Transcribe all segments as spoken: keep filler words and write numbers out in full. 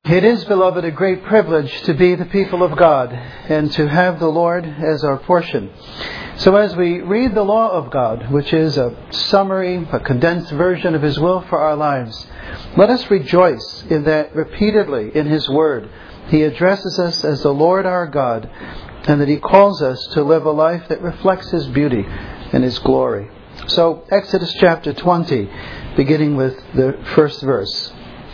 It is, beloved, a great privilege to be the people of God and to have the Lord as our portion. So as we read the law of God, which is a summary, a condensed version of His will for our lives, let us rejoice in that repeatedly in His Word He addresses us as the Lord our God, and that He calls us to live a life that reflects His beauty and His glory. So Exodus chapter twenty, beginning with the first verse.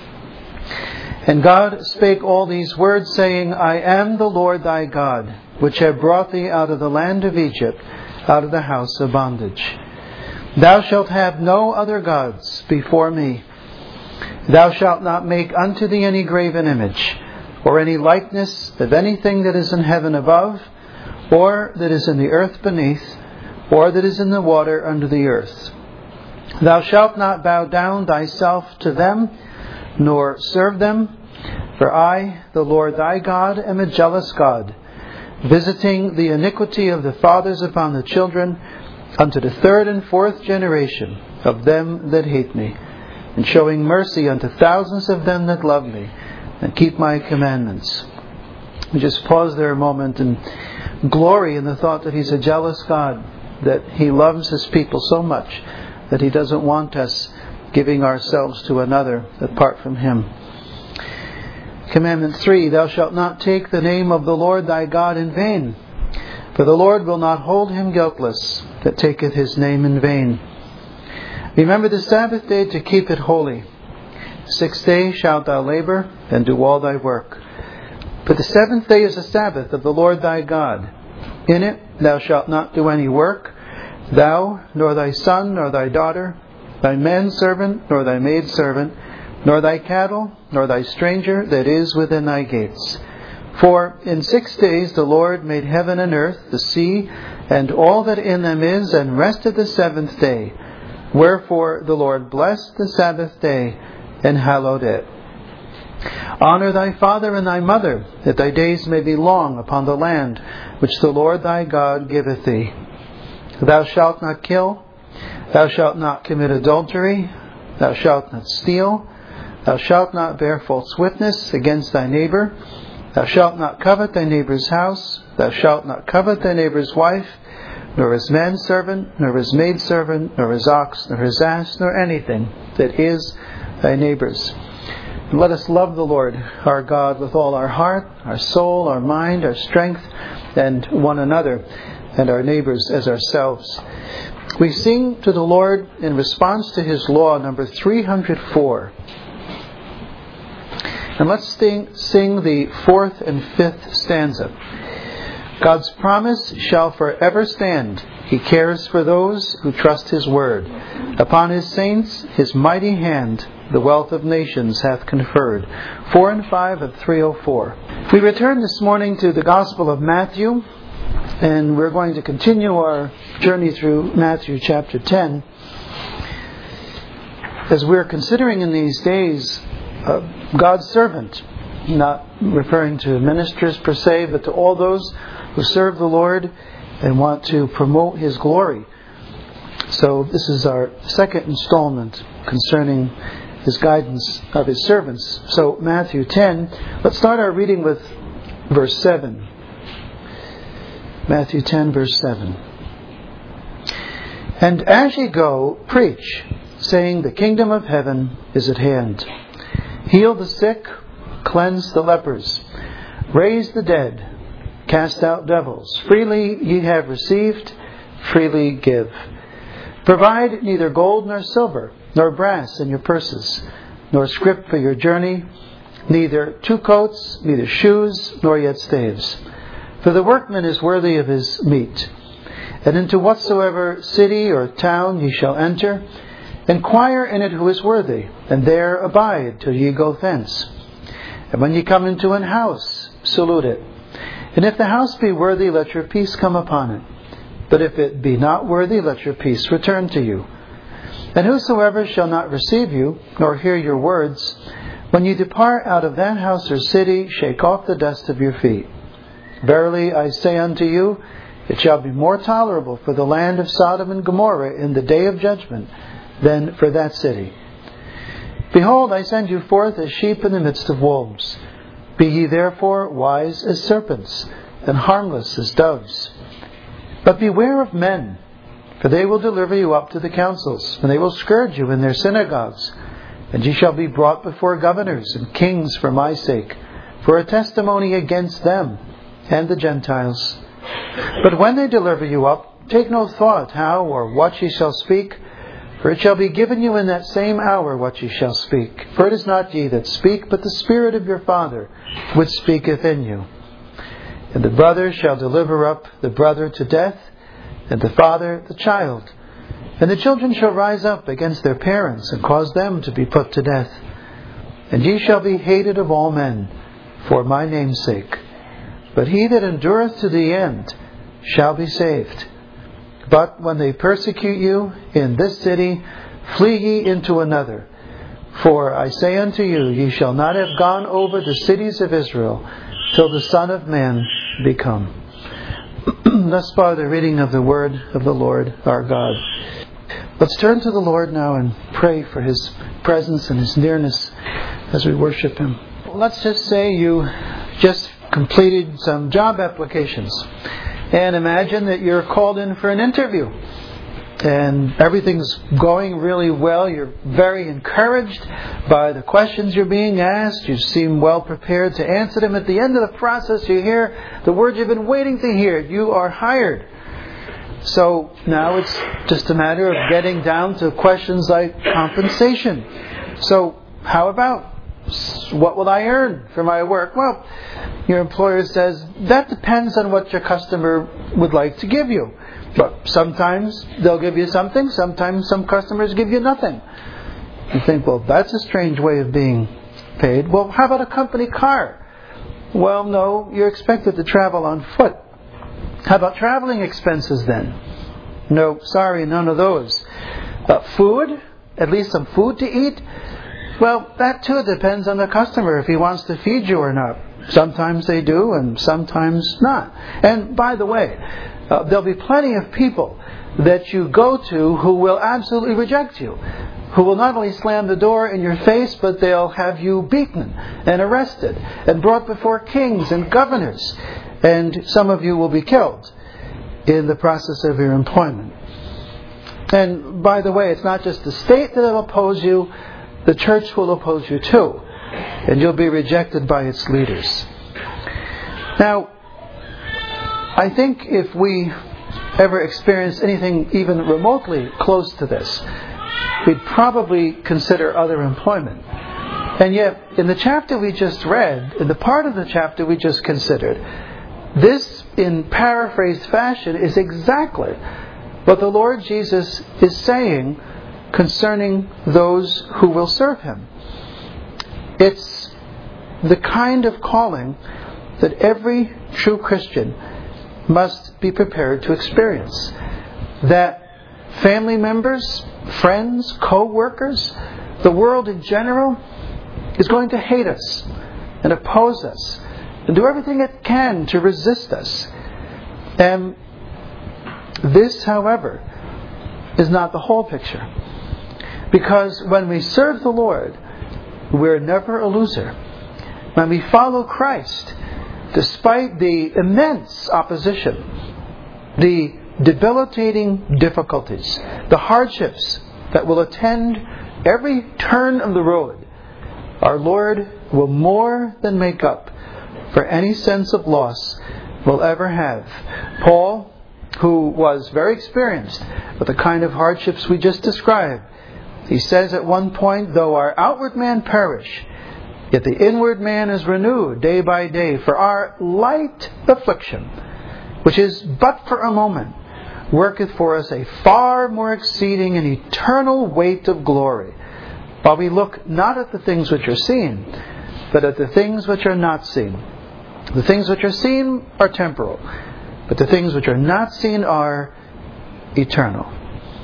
And God spake all these words, saying, I am the Lord thy God, which have brought thee out of the land of Egypt, out of the house of bondage. Thou shalt have no other gods before me. Thou shalt not make unto thee any graven image, or any likeness of anything that is in heaven above, or that is in the earth beneath, or that is in the water under the earth. Thou shalt not bow down thyself to them, nor serve them, for I, the Lord thy God, am a jealous God, visiting the iniquity of the fathers upon the children, unto the third and fourth generation of them that hate me, and showing mercy unto thousands of them that love me, and keep my commandments. We just pause there a moment and glory in the thought that He's a jealous God, that He loves His people so much that He doesn't want us giving ourselves to another apart from Him. Commandment three, Thou shalt not take the name of the Lord thy God in vain, for the Lord will not hold him guiltless that taketh His name in vain. Remember the Sabbath day to keep it holy. Six days shalt thou labor and do all thy work. But the seventh day is the Sabbath of the Lord thy God. In it thou shalt not do any work, thou, nor thy son, nor thy daughter, thy manservant, nor thy maidservant, nor thy cattle, nor thy stranger that is within thy gates. For in six days the Lord made heaven and earth, the sea, and all that in them is, and rested the seventh day. Wherefore the Lord blessed the Sabbath day, and hallowed it. Honor thy father and thy mother, that thy days may be long upon the land which the Lord thy God giveth thee. Thou shalt not kill. Thou shalt not commit adultery. Thou shalt not steal. Thou shalt not bear false witness against thy neighbor. Thou shalt not covet thy neighbor's house. Thou shalt not covet thy neighbor's wife, nor his manservant, nor his maidservant, nor his ox, nor his ass, nor anything that is thy neighbor's. And let us love the Lord our God with all our heart, our soul, our mind, our strength, and one another, and our neighbors as ourselves. We sing to the Lord in response to His law, number three hundred four. And let's sing, sing the fourth and fifth stanza. God's promise shall forever stand. He cares for those who trust His word. Upon His saints His mighty hand the wealth of nations hath conferred. Four and five of three oh four. We return this morning to the Gospel of Matthew, and we're going to continue our journey through Matthew chapter ten. As we're considering in these days uh, God's servant, not referring to ministers per se, but to all those who serve the Lord and want to promote His glory. So this is our second installment concerning His guidance of His servants. So Matthew ten, let's start our reading with verse seven. Matthew ten, verse seven. And as ye go, preach, saying, the kingdom of heaven is at hand. Heal the sick, cleanse the lepers, raise the dead, cast out devils. Freely ye have received, freely give. Provide neither gold nor silver, nor brass in your purses, nor scrip for your journey, neither two coats, neither shoes, nor yet staves. For the workman is worthy of his meat. And into whatsoever city or town ye shall enter, inquire in it who is worthy, and there abide till ye go thence. And when ye come into an house, salute it. And if the house be worthy, let your peace come upon it. But if it be not worthy, let your peace return to you. And whosoever shall not receive you, nor hear your words, when ye depart out of that house or city, shake off the dust of your feet. Verily I say unto you, it shall be more tolerable for the land of Sodom and Gomorrah in the day of judgment than for that city. Behold, I send you forth as sheep in the midst of wolves. Be ye therefore wise as serpents, and harmless as doves. But beware of men, for they will deliver you up to the councils, and they will scourge you in their synagogues. And ye shall be brought before governors and kings for my sake, for a testimony against them and the Gentiles. But when they deliver you up, take no thought how or what ye shall speak, for it shall be given you in that same hour what ye shall speak. For it is not ye that speak, but the Spirit of your Father which speaketh in you. And the brother shall deliver up the brother to death, and the father the child. And the children shall rise up against their parents, and cause them to be put to death. And ye shall be hated of all men, for my name's sake. But he that endureth to the end shall be saved. But when they persecute you in this city, flee ye into another. For I say unto you, ye shall not have gone over the cities of Israel, till the Son of Man be come. Thus far the reading of the word of the Lord our God. Let's turn to the Lord now and pray for His presence and His nearness as we worship Him. Let's just say you just completed some job applications. And imagine that you're called in for an interview. And everything's going really well. You're very encouraged by the questions you're being asked. You seem well prepared to answer them. At the end of the process, you hear the words you've been waiting to hear. You are hired. So now it's just a matter of getting down to questions like compensation. So how about, what will I earn for my work? Well, your employer says, that depends on what your customer would like to give you. But sometimes they'll give you something, sometimes some customers give you nothing. You think, well, that's a strange way of being paid. Well, how about a company car? Well, no, you're expected to travel on foot. How about traveling expenses then? No, sorry, none of those. Uh, food? At least some food to eat? Well, that too depends on the customer if he wants to feed you or not. Sometimes they do and sometimes not. And by the way, uh, there'll be plenty of people that you go to who will absolutely reject you, who will not only slam the door in your face, but they'll have you beaten and arrested and brought before kings and governors. And some of you will be killed in the process of your employment. And by the way, it's not just the state that will oppose you, the church will oppose you too. And you'll be rejected by its leaders. Now, I think if we ever experience anything even remotely close to this, we'd probably consider other employment. And yet, in the chapter we just read, in the part of the chapter we just considered, this, in paraphrased fashion, is exactly what the Lord Jesus is saying concerning those who will serve Him. It's the kind of calling that every true Christian must be prepared to experience. That family members, friends, co-workers, the world in general is going to hate us and oppose us and do everything it can to resist us. And this, however, is not the whole picture. Because when we serve the Lord, we're never a loser. When we follow Christ, despite the immense opposition, the debilitating difficulties, the hardships that will attend every turn of the road, our Lord will more than make up for any sense of loss we'll ever have. Paul, who was very experienced with the kind of hardships we just described, he says at one point, though our outward man perish, yet the inward man is renewed day by day. For our light affliction, which is but for a moment, worketh for us a far more exceeding and eternal weight of glory, while we look not at the things which are seen, but at the things which are not seen. The things which are seen are temporal, but the things which are not seen are eternal.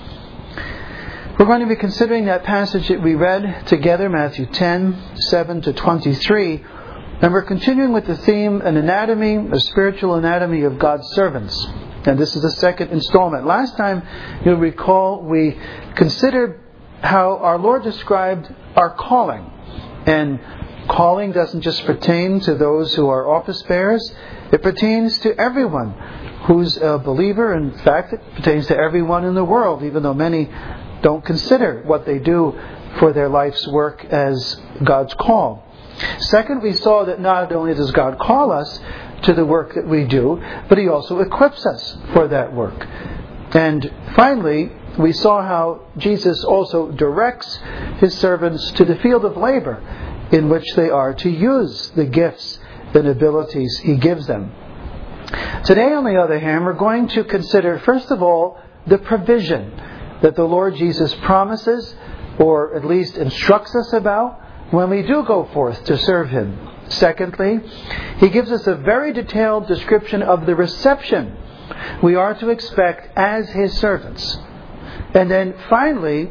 We're going to be considering that passage that we read together, Matthew ten, seven to twenty-three, and we're continuing with the theme, an anatomy, a spiritual anatomy of God's servants. And this is the second installment. Last time, you'll recall, we considered how our Lord described our calling. And calling doesn't just pertain to those who are office bearers. It pertains to everyone who's a believer. In fact, it pertains to everyone in the world, even though many don't consider what they do for their life's work as God's call. Second, we saw that not only does God call us to the work that we do, but He also equips us for that work. And finally, we saw how Jesus also directs His servants to the field of labor in which they are to use the gifts and abilities He gives them. Today, on the other hand, we're going to consider, first of all, the provision that the Lord Jesus promises, or at least instructs us about, when we do go forth to serve Him. Secondly, He gives us a very detailed description of the reception we are to expect as His servants. And then finally,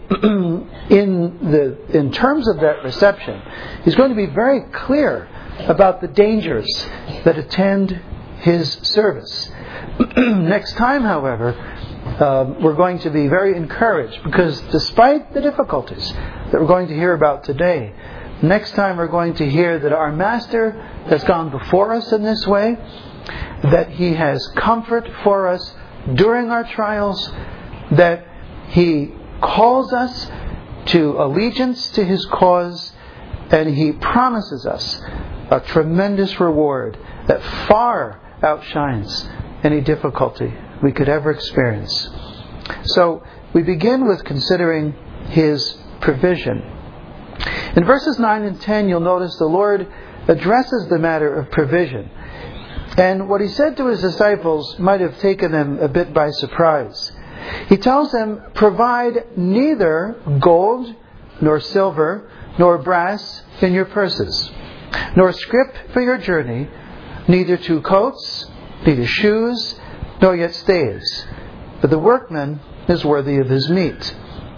in the in terms of that reception, He's going to be very clear about the dangers that attend His service. Next time, however, um, we're going to be very encouraged, because despite the difficulties that we're going to hear about today, next time we're going to hear that our Master has gone before us in this way, that He has comfort for us during our trials, that He calls us to allegiance to His cause, and He promises us a tremendous reward that far outshines any difficulty we could ever experience. So we begin with considering His provision. In verses nine and ten, you'll notice the Lord addresses the matter of provision. And what He said to His disciples might have taken them a bit by surprise. He tells them, "Provide neither gold, nor silver, nor brass in your purses, nor scrip for your journey, neither two coats, neither shoes, nor yet staves. But the workman is worthy of his meat."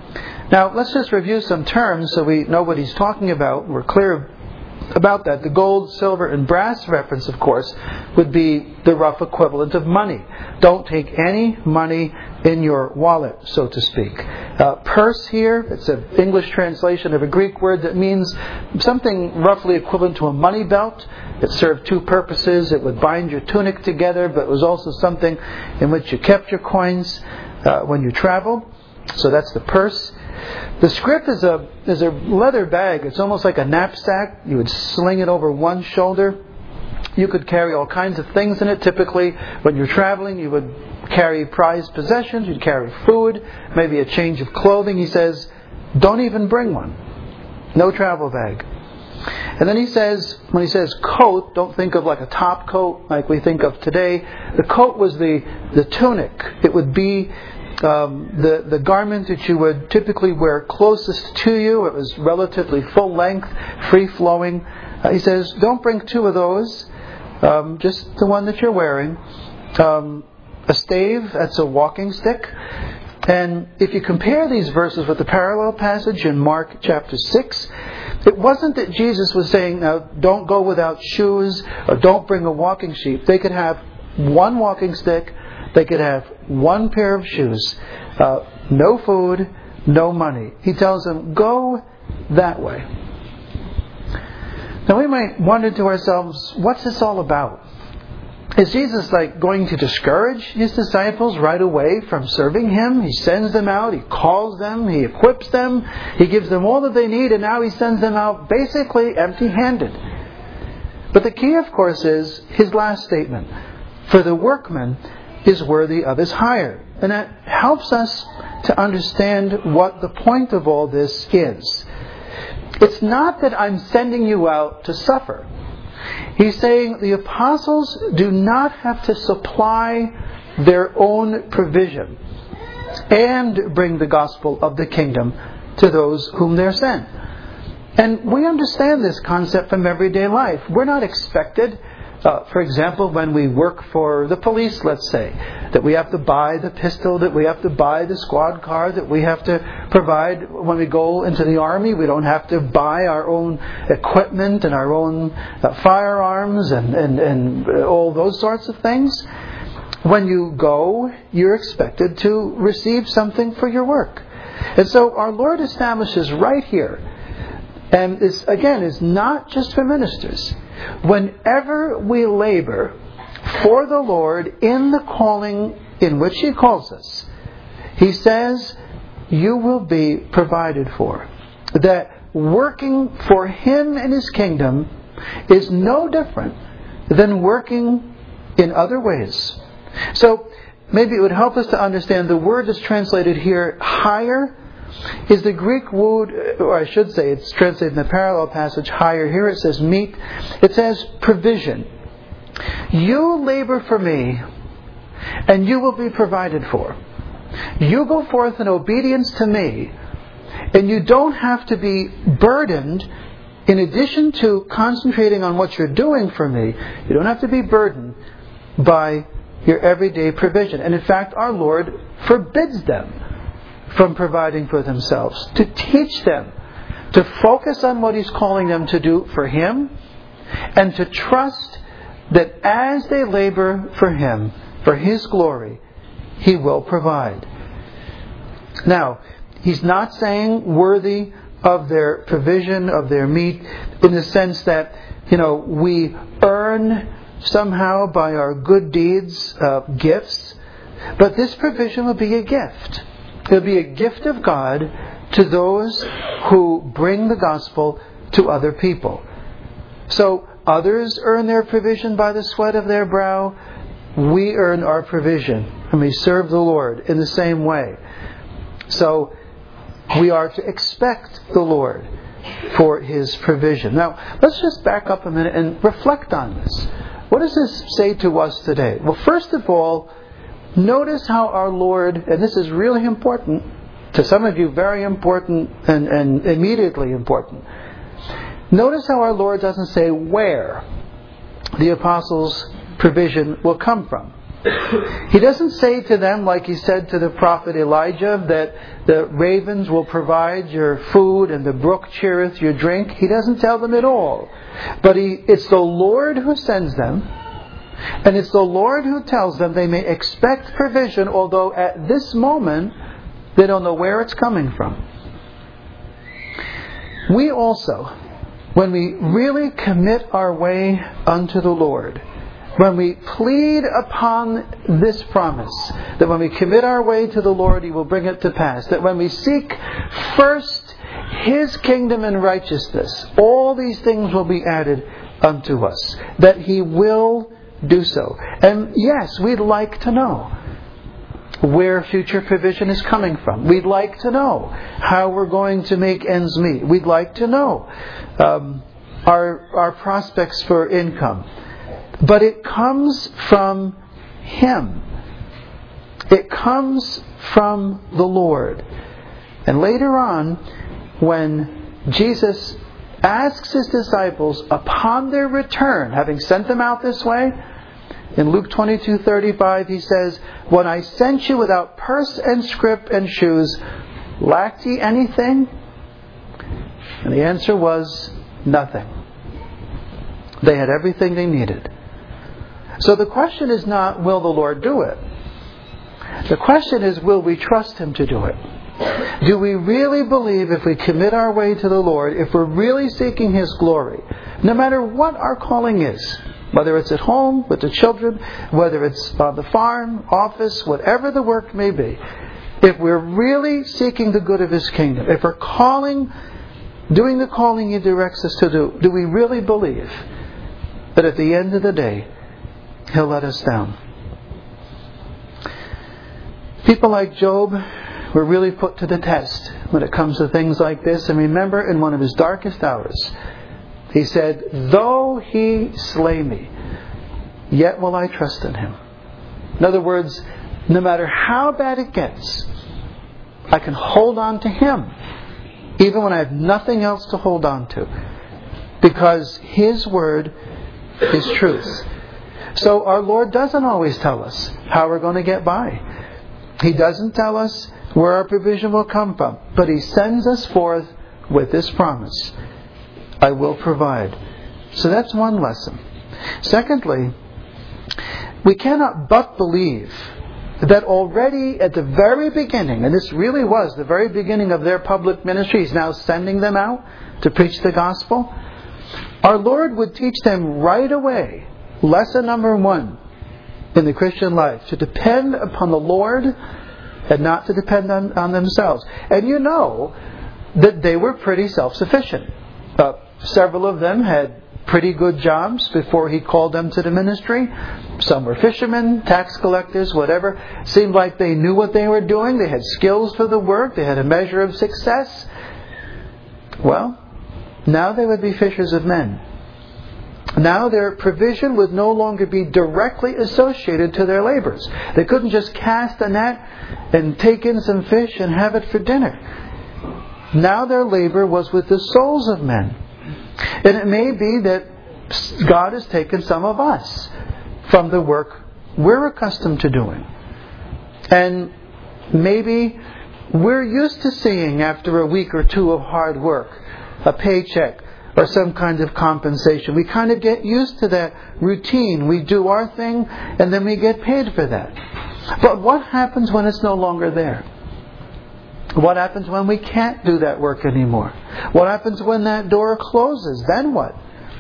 Now, let's just review some terms so we know what He's talking about. We're clear about that. The gold, silver, and brass reference, of course, would be the rough equivalent of money. Don't take any money in your wallet, so to speak. Uh, purse here, it's an English translation of a Greek word that means something roughly equivalent to a money belt. It served two purposes. It would bind your tunic together, but it was also something in which you kept your coins uh, when you traveled. So that's the purse. The scrip is a is a leather bag. It's almost like a knapsack. You would sling it over one shoulder. You could carry all kinds of things in it. Typically, when you're traveling, you would carry prized possessions. You'd carry food, maybe a change of clothing. He says, don't even bring one. No travel bag. And then he says, when he says coat, don't think of like a top coat like we think of today. The coat was the, the tunic. It would be Um, the, the garment that you would typically wear closest to you. It was relatively full length, free flowing. Uh, he says, don't bring two of those, um, just the one that you're wearing. Um, a stave, that's a walking stick. And if you compare these verses with the parallel passage in Mark chapter six, it wasn't that Jesus was saying, now don't go without shoes or don't bring a walking sheep. They could have one walking stick. They could have one pair of shoes, uh, no food, no money. He tells them, go that way. Now we might wonder to ourselves, what's this all about? Is Jesus like going to discourage His disciples right away from serving Him? He sends them out, He calls them, He equips them, He gives them all that they need, and now He sends them out basically empty-handed. But the key, of course, is His last statement. For the workman is worthy of his hire. And that helps us to understand what the point of all this is. It's not that I'm sending you out to suffer. He's saying the apostles do not have to supply their own provision and bring the gospel of the kingdom to those whom they're sent. And we understand this concept from everyday life. We're not expected, Uh, for example, when we work for the police, let's say, that we have to buy the pistol, that we have to buy the squad car, that we have to provide when we go into the army. We don't have to buy our own equipment and our own uh, firearms and, and, and all those sorts of things. When you go, you're expected to receive something for your work. And so our Lord establishes right here, and this again is not just for ministers. Whenever we labor for the Lord in the calling in which He calls us, He says, you will be provided for. That working for Him and His kingdom is no different than working in other ways. So maybe it would help us to understand the word that's translated here, hire, is the Greek word, or I should say it's translated in the parallel passage, hire. Here it says meet. It says provision. You labor for me, and you will be provided for. You go forth in obedience to me, and you don't have to be burdened. In addition to concentrating on what you're doing for me, you don't have to be burdened by your everyday provision. And in fact, our Lord forbids them from providing for themselves, to teach them to focus on what He's calling them to do for Him, and to trust that as they labor for Him, for His glory, He will provide. Now, He's not saying worthy of their provision, of their meat, in the sense that, you know, we earn somehow by our good deeds, uh, gifts. But this provision will be a gift. It will be a gift of God to those who bring the gospel to other people. So others earn their provision by the sweat of their brow. We earn our provision and we serve the Lord in the same way. So we are to expect the Lord for His provision. Now, let's just back up a minute and reflect on this. What does this say to us today? Well, first of all, notice how our Lord, and this is really important, to some of you very important and, and immediately important. Notice how our Lord doesn't say where the apostles' provision will come from. He doesn't say to them, like He said to the prophet Elijah, that the ravens will provide your food and the brook cheereth your drink. He doesn't tell them at all. But he, it's the Lord who sends them, and it's the Lord who tells them they may expect provision, although at this moment they don't know where it's coming from. We also, when we really commit our way unto the Lord, when we plead upon this promise, that when we commit our way to the Lord, He will bring it to pass, that when we seek first His kingdom and righteousness, all these things will be added unto us, that He will do so. And yes, we'd like to know where future provision is coming from. We'd like to know how we're going to make ends meet. We'd like to know um, our our prospects for income. But it comes from Him. It comes from the Lord. And later on, when Jesus asks His disciples upon their return, having sent them out this way, in Luke twenty-two thirty-five He says, when I sent you without purse and scrip and shoes, lacked ye anything? And the answer was, nothing. They had everything they needed. So the question is not, will the Lord do it? The question is, will we trust Him to do it? Do we really believe, if we commit our way to the Lord, if we're really seeking His glory, no matter what our calling is, whether it's at home, with the children, whether it's on the farm, office, whatever the work may be, if we're really seeking the good of His kingdom, if we're calling, doing the calling He directs us to do, do we really believe that at the end of the day, He'll let us down? People like Job were really put to the test when it comes to things like this. And remember, in one of his darkest hours, he said, though He slay me, yet will I trust in Him. In other words, no matter how bad it gets, I can hold on to Him, even when I have nothing else to hold on to, because His word is truth. So our Lord doesn't always tell us how we're going to get by. He doesn't tell us where our provision will come from. But He sends us forth with this promise: I will provide. So that's one lesson. Secondly, we cannot but believe that already at the very beginning, and this really was the very beginning of their public ministry, He's now sending them out to preach the gospel. Our Lord would teach them right away, lesson number one in the Christian life, to depend upon the Lord and not to depend on, on themselves. And you know that they were pretty self-sufficient. Uh, several of them had pretty good jobs before He called them to the ministry. Some were fishermen, tax collectors, whatever. Seemed like they knew what they were doing. They had skills for the work. They had a measure of success. Well, now they would be fishers of men. Now their provision would no longer be directly associated to their labors. They couldn't just cast a net and take in some fish and have it for dinner. Now their labor was with the souls of men. And it may be that God has taken some of us from the work we're accustomed to doing. And maybe we're used to seeing, after a week or two of hard work, a paycheck or some kind of compensation. We kind of get used to that routine. We do our thing and then we get paid for that. But what happens when it's no longer there? What happens when we can't do that work anymore? What happens when that door closes? Then what?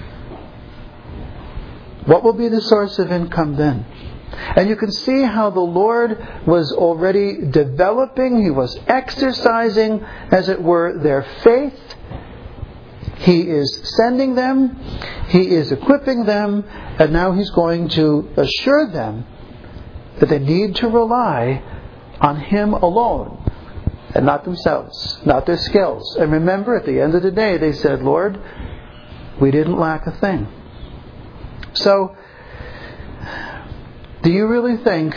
What will be the source of income then? And you can see how the Lord was already developing, He was exercising, as it were, their faith. He is sending them, He is equipping them, and now He's going to assure them that they need to rely on Him alone, and not themselves, not their skills. And remember, at the end of the day, they said, Lord, we didn't lack a thing. So, do you really think,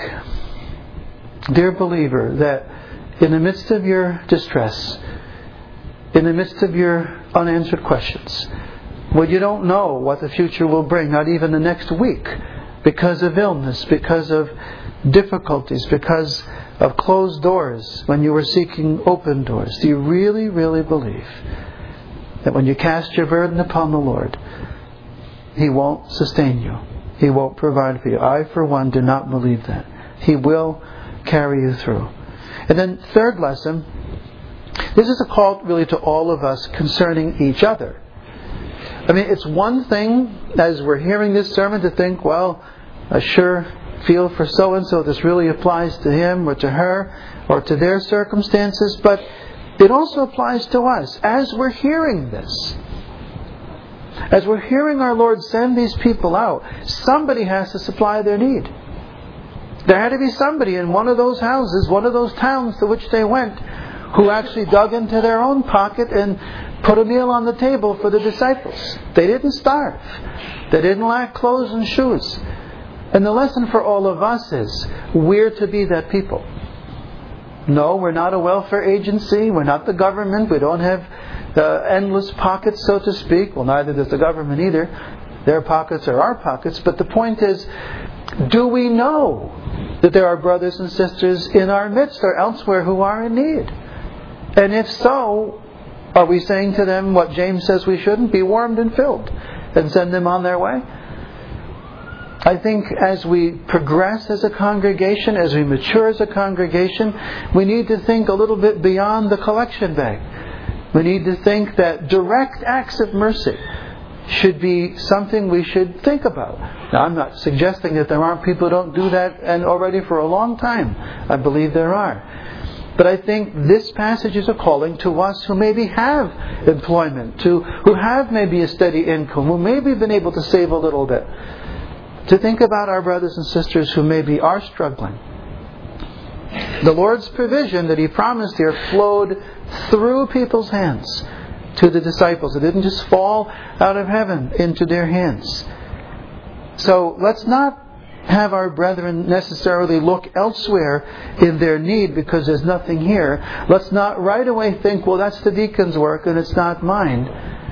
dear believer, that in the midst of your distress, in the midst of your unanswered questions, when you don't know what the future will bring, not even the next week, because of illness, because of difficulties, because of closed doors, when you were seeking open doors, do you really, really believe that when you cast your burden upon the Lord, He won't sustain you? He won't provide for you. I, for one, do not believe that. He will carry you through. And then, third lesson, this is a call really to all of us concerning each other. I mean, it's one thing, as we're hearing this sermon, to think, well, I sure feel for so-and-so, this really applies to him or to her or to their circumstances, but it also applies to us. As we're hearing this, as we're hearing our Lord send these people out, somebody has to supply their need. There had to be somebody in one of those houses, one of those towns to which they went, who actually dug into their own pocket and put a meal on the table for the disciples. They didn't starve. They didn't lack clothes and shoes. And the lesson for all of us is, we're to be that people. No, we're not a welfare agency. We're not the government. We don't have uh, endless pockets, so to speak. Well, neither does the government either. Their pockets are our pockets. But the point is, do we know that there are brothers and sisters in our midst or elsewhere who are in need? And if so, are we saying to them what James says we shouldn't? Be warmed and filled and send them on their way? I think as we progress as a congregation, as we mature as a congregation, we need to think a little bit beyond the collection bag. We need to think that direct acts of mercy should be something we should think about. Now, I'm not suggesting that there aren't people who don't do that and already for a long time. I believe there are. But I think this passage is a calling to us who maybe have employment, to who have maybe a steady income, who maybe have been able to save a little bit, to think about our brothers and sisters who maybe are struggling. The Lord's provision that He promised here flowed through people's hands to the disciples. It didn't just fall out of heaven into their hands. So let's not have our brethren necessarily look elsewhere in their need because there's nothing here. Let's not right away think, well, that's the deacon's work and it's not mine.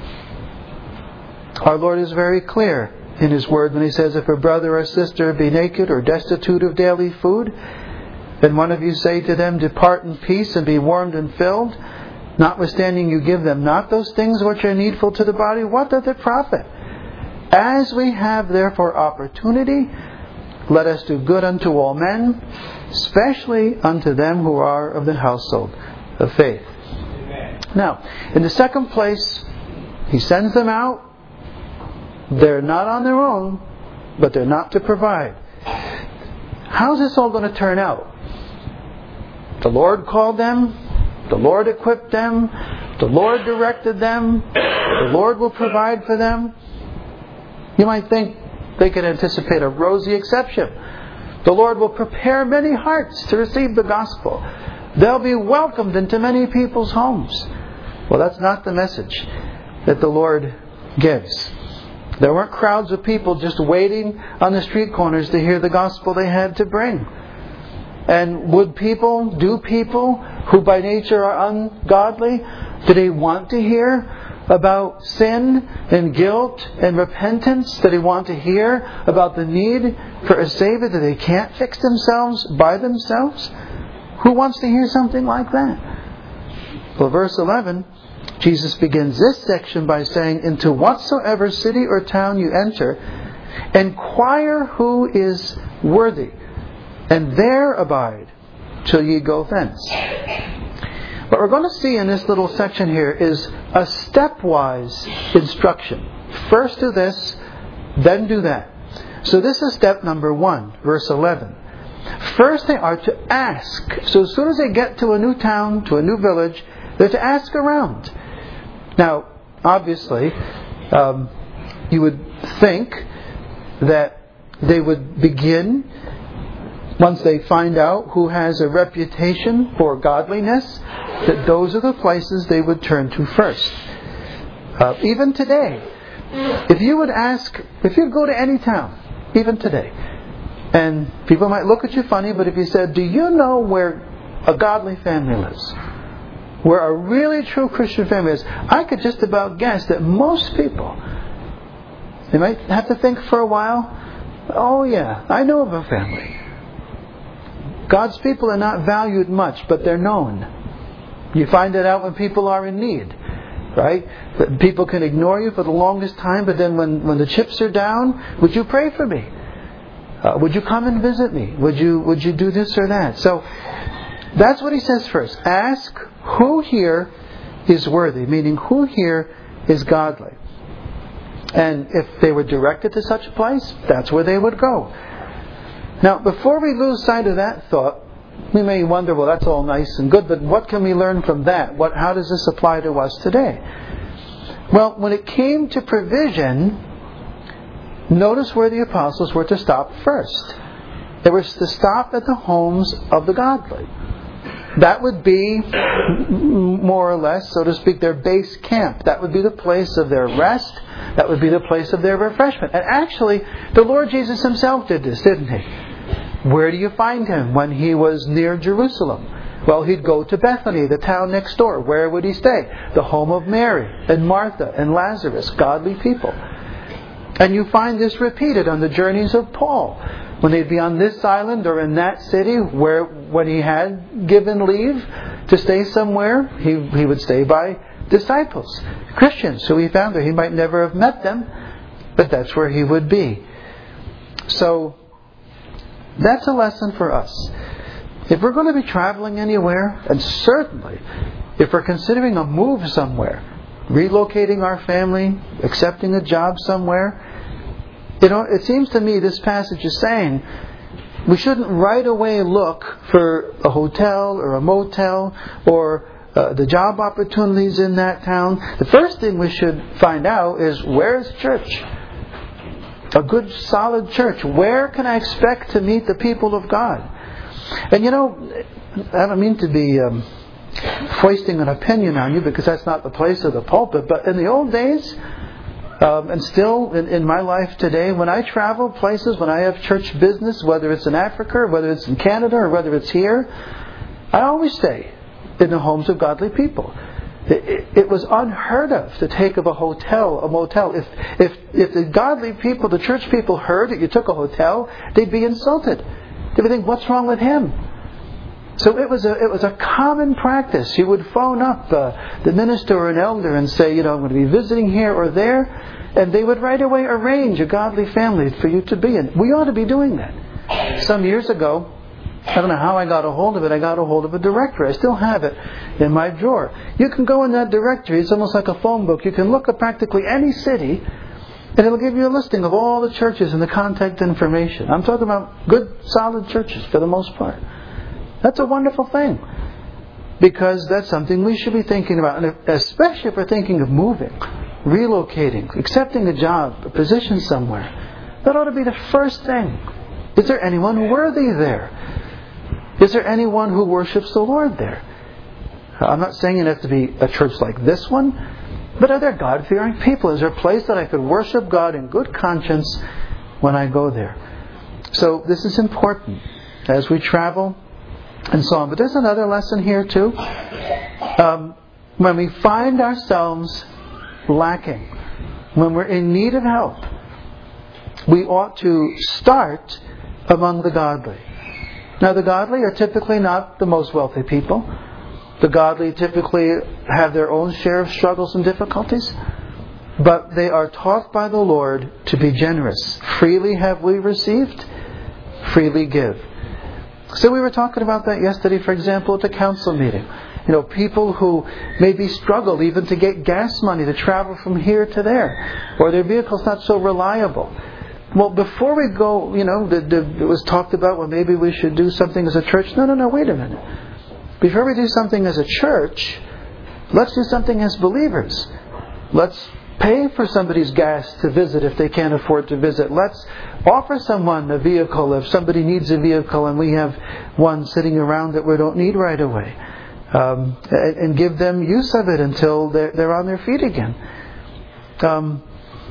Our Lord is very clear in His Word when He says, if a brother or sister be naked or destitute of daily food, then one of you say to them, depart in peace and be warmed and filled, notwithstanding you give them not those things which are needful to the body, what doth it profit? As we have therefore opportunity, let us do good unto all men, especially unto them who are of the household of faith. Amen. Now, in the second place, He sends them out. They're not on their own, but they're not to provide. How's this all going to turn out? The Lord called them. The Lord equipped them. The Lord directed them. The Lord will provide for them. You might think they can anticipate a rosy exception. The Lord will prepare many hearts to receive the gospel. They'll be welcomed into many people's homes. Well, that's not the message that the Lord gives. There weren't crowds of people just waiting on the street corners to hear the gospel they had to bring. And would people, do people who by nature are ungodly, do they want to hear about sin and guilt and repentance? Do they want to hear about the need for a Savior that they can't fix themselves by themselves? Who wants to hear something like that? Well, verse eleven, Jesus begins this section by saying, into whatsoever city or town you enter, inquire who is worthy, and there abide till ye go thence. What we're going to see in this little section here is a stepwise instruction. First do this, then do that. So this is step number one, verse eleven. First they are to ask. So as soon as they get to a new town, to a new village, they're to ask around. Now, obviously, um, you would think that they would begin, once they find out who has a reputation for godliness, that those are the places they would turn to first. Uh, even today, if you would ask, if you go to any town, even today, and people might look at you funny, but if you said, do you know where a godly family lives? Where a really true Christian family is? I could just about guess that most people, they might have to think for a while, oh yeah, I know of a family. God's people are not valued much, but they're known. You find it out when people are in need, right? That people can ignore you for the longest time, but then when, when the chips are down, would you pray for me? Uh, would you come and visit me? Would you would you do this or that? So that's what he says first. Ask who here is worthy, meaning who here is godly. And if they were directed to such a place, that's where they would go. Now, before we lose sight of that thought, we may wonder, well, that's all nice and good, but what can we learn from that? What, how does this apply to us today? Well, when it came to provision, notice where the apostles were to stop first. They were to stop at the homes of the godly. That would be, more or less, so to speak, their base camp. That would be the place of their rest. That would be the place of their refreshment. And actually, the Lord Jesus Himself did this, didn't He? Where do you find Him when He was near Jerusalem? Well, He'd go to Bethany, the town next door. Where would He stay? The home of Mary and Martha and Lazarus, godly people. And you find this repeated on the journeys of Paul. When they'd be on this island or in that city, where when he had given leave to stay somewhere, he, he would stay by disciples, Christians who he found there. He might never have met them, but that's where he would be. So, that's a lesson for us. If we're going to be traveling anywhere, and certainly if we're considering a move somewhere, relocating our family, accepting a job somewhere, you know, it seems to me this passage is saying we shouldn't right away look for a hotel or a motel or uh, the job opportunities in that town. The first thing we should find out is, where's church? A good solid church. Where can I expect to meet the people of God? And you know, I don't mean to be um, foisting an opinion on you, because that's not the place of the pulpit, but in the old days, Um, and still in, in my life today, when I travel places, when I have church business, whether it's in Africa, or whether it's in Canada, or whether it's here, I always stay in the homes of godly people. It, it, it was unheard of to take of a hotel, a motel. If, if, if the godly people, the church people heard that you took a hotel, they'd be insulted. They would think, what's wrong with him? So it was a it was a common practice. You would phone up uh, the minister or an elder and say, you know, I'm going to be visiting here or there, and they would right away arrange a godly family for you to be in. We ought to be doing that. Some years ago, I don't know how I got a hold of it. I got a hold of a directory. I still have it in my drawer. You can go in that directory. It's almost like a phone book. You can look at practically any city, and it'll give you a listing of all the churches and the contact information. I'm talking about good, solid churches for the most part. That's a wonderful thing, because that's something we should be thinking about, and especially if we're thinking of moving, relocating, accepting a job, a position somewhere. That ought to be the first thing. Is there anyone worthy there? Is there anyone who worships the Lord there? I'm not saying it has to be a church like this one, but are there God-fearing people? Is there a place that I could worship God in good conscience when I go there? So this is important as we travel and so on. But there's another lesson here too. Um, when we find ourselves lacking, when we're in need of help, we ought to start among the godly. Now, the godly are typically not the most wealthy people. The godly typically have their own share of struggles and difficulties. But they are taught by the Lord to be generous. Freely have we received, freely give. So we were talking about that yesterday, for example, at the council meeting. You know, people who maybe struggle even to get gas money to travel from here to there, or their vehicle's not so reliable. Well, before we go, you know, the, the, it was talked about, well, maybe we should do something as a church. No, no, no, wait a minute. Before we do something as a church, let's do something as believers. Let's pay for somebody's gas to visit if they can't afford to visit. Let's offer someone a vehicle if somebody needs a vehicle and we have one sitting around that we don't need right away. Um, and, and give them use of it until they're, they're on their feet again. Um,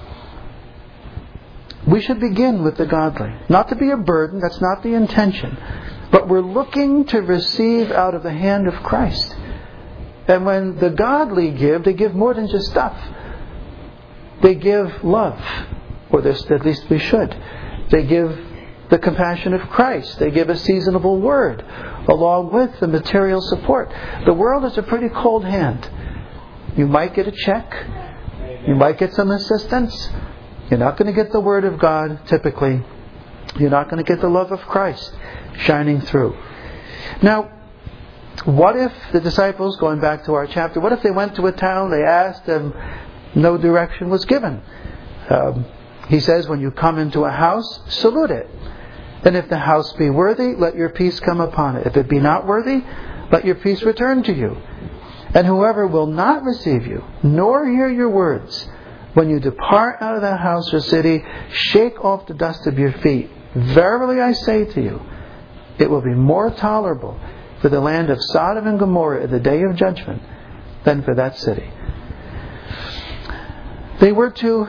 we should begin with the godly. Not to be a burden, that's not the intention. But we're looking to receive out of the hand of Christ. And when the godly give, they give more than just stuff. They give love. Or at least we should. They give the compassion of Christ. They give a seasonable word along with the material support. The world is a pretty cold hand. You might get a check. You might get some assistance. You're not going to get the Word of God, typically. You're not going to get the love of Christ shining through. Now, what if the disciples, going back to our chapter, what if they went to a town, they asked, and no direction was given? Um, he says, when you come into a house, salute it. And if the house be worthy, let your peace come upon it. If it be not worthy, let your peace return to you. And whoever will not receive you, nor hear your words, when you depart out of that house or city, shake off the dust of your feet. Verily I say to you, it will be more tolerable for the land of Sodom and Gomorrah in the day of judgment than for that city. They were to,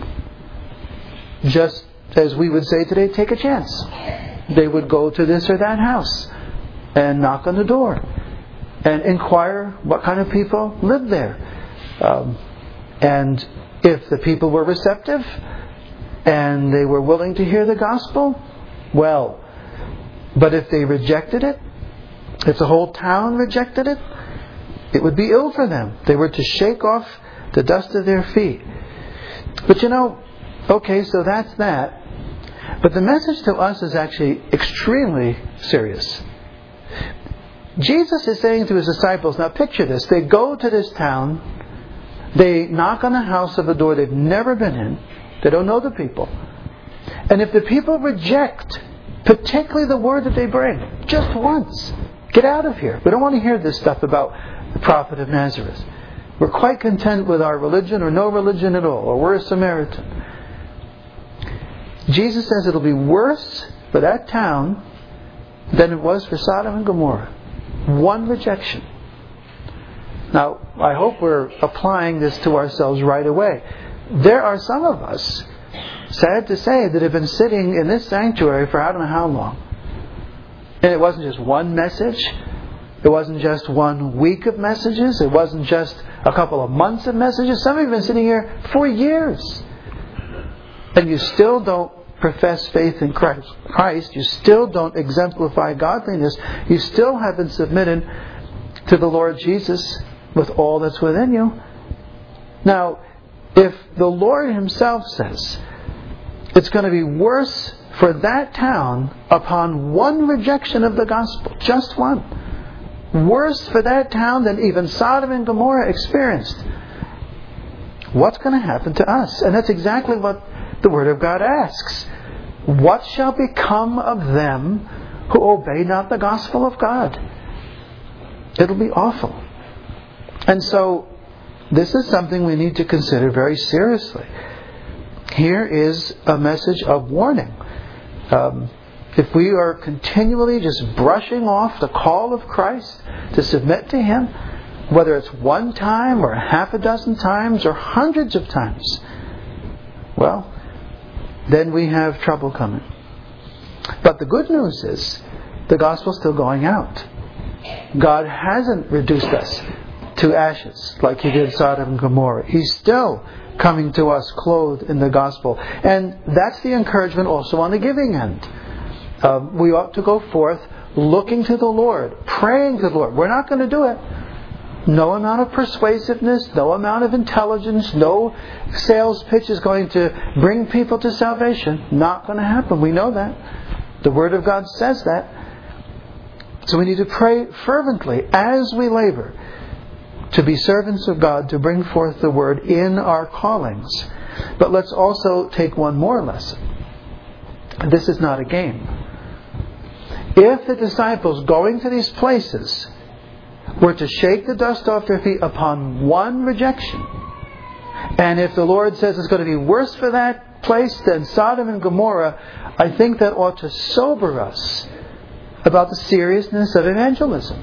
just as we would say today, take a chance. They would go to this or that house and knock on the door and inquire what kind of people lived there. Um, and if the people were receptive and they were willing to hear the gospel, well. But if they rejected it, if the whole town rejected it, it would be ill for them. They were to shake off the dust of their feet. But you know, okay, so that's that. But the message to us is actually extremely serious. Jesus is saying to His disciples, now picture this, they go to this town, they knock on the house of a door they've never been in, they don't know the people. And if the people reject, particularly the word that they bring, just once, get out of here. We don't want to hear this stuff about the prophet of Nazareth. We're quite content with our religion or no religion at all, or we're a Samaritan. Jesus says it'll be worse for that town than it was for Sodom and Gomorrah. One rejection. Now, I hope we're applying this to ourselves right away. There are some of us, sad to say, that have been sitting in this sanctuary for I don't know how long. And it wasn't just one message. It wasn't just one week of messages. It wasn't just a couple of months of messages. Some of you have been sitting here for years. And you still don't profess faith in Christ. Christ. You still don't exemplify godliness. You still haven't submitted to the Lord Jesus with all that's within you. Now, if the Lord Himself says it's going to be worse for that town upon one rejection of the gospel, just one. Worse for that town than even Sodom and Gomorrah experienced. What's going to happen to us? And that's exactly what the Word of God asks. What shall become of them who obey not the gospel of God? It'll be awful. And so, this is something we need to consider very seriously. Here is a message of warning. Um, if we are continually just brushing off the call of Christ to submit to Him, whether it's one time or half a dozen times or hundreds of times, well, then we have trouble coming. But the good news is, the gospel's still going out. God hasn't reduced us to ashes like He did Sodom and Gomorrah. He's still coming to us clothed in the gospel. And that's the encouragement also on the giving end. Um, we ought to go forth looking to the Lord, praying to the Lord. We're not going to do it. No amount of persuasiveness, no amount of intelligence, no sales pitch is going to bring people to salvation. Not going to happen. We know that. The Word of God says that. So we need to pray fervently as we labor to be servants of God, to bring forth the Word in our callings. But let's also take one more lesson. This is not a game. If the disciples going to these places were to shake the dust off their feet upon one rejection, and if the Lord says it's going to be worse for that place than Sodom and Gomorrah, I think that ought to sober us about the seriousness of evangelism.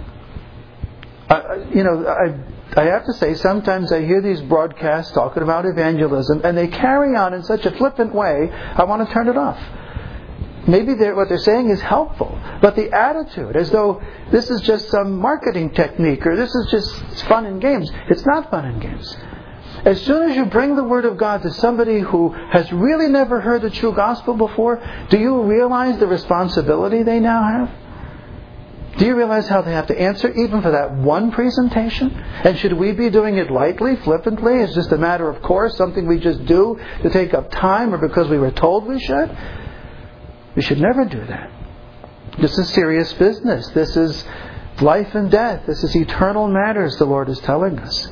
Uh, you know, I, I have to say, sometimes I hear these broadcasts talking about evangelism, and they carry on in such a flippant way, I want to turn it off. Maybe they're, what they're saying is helpful, but the attitude, as though this is just some marketing technique, or this is just fun and games. It's not fun and games. As soon as you bring the Word of God to somebody who has really never heard the true gospel before, do you realize the responsibility they now have? Do you realize how they have to answer even for that one presentation? And should we be doing it lightly, flippantly? It's just a matter of course, something we just do to take up time or because we were told we should? We should never do that. This is serious business. This is life and death. This is eternal matters, the Lord is telling us.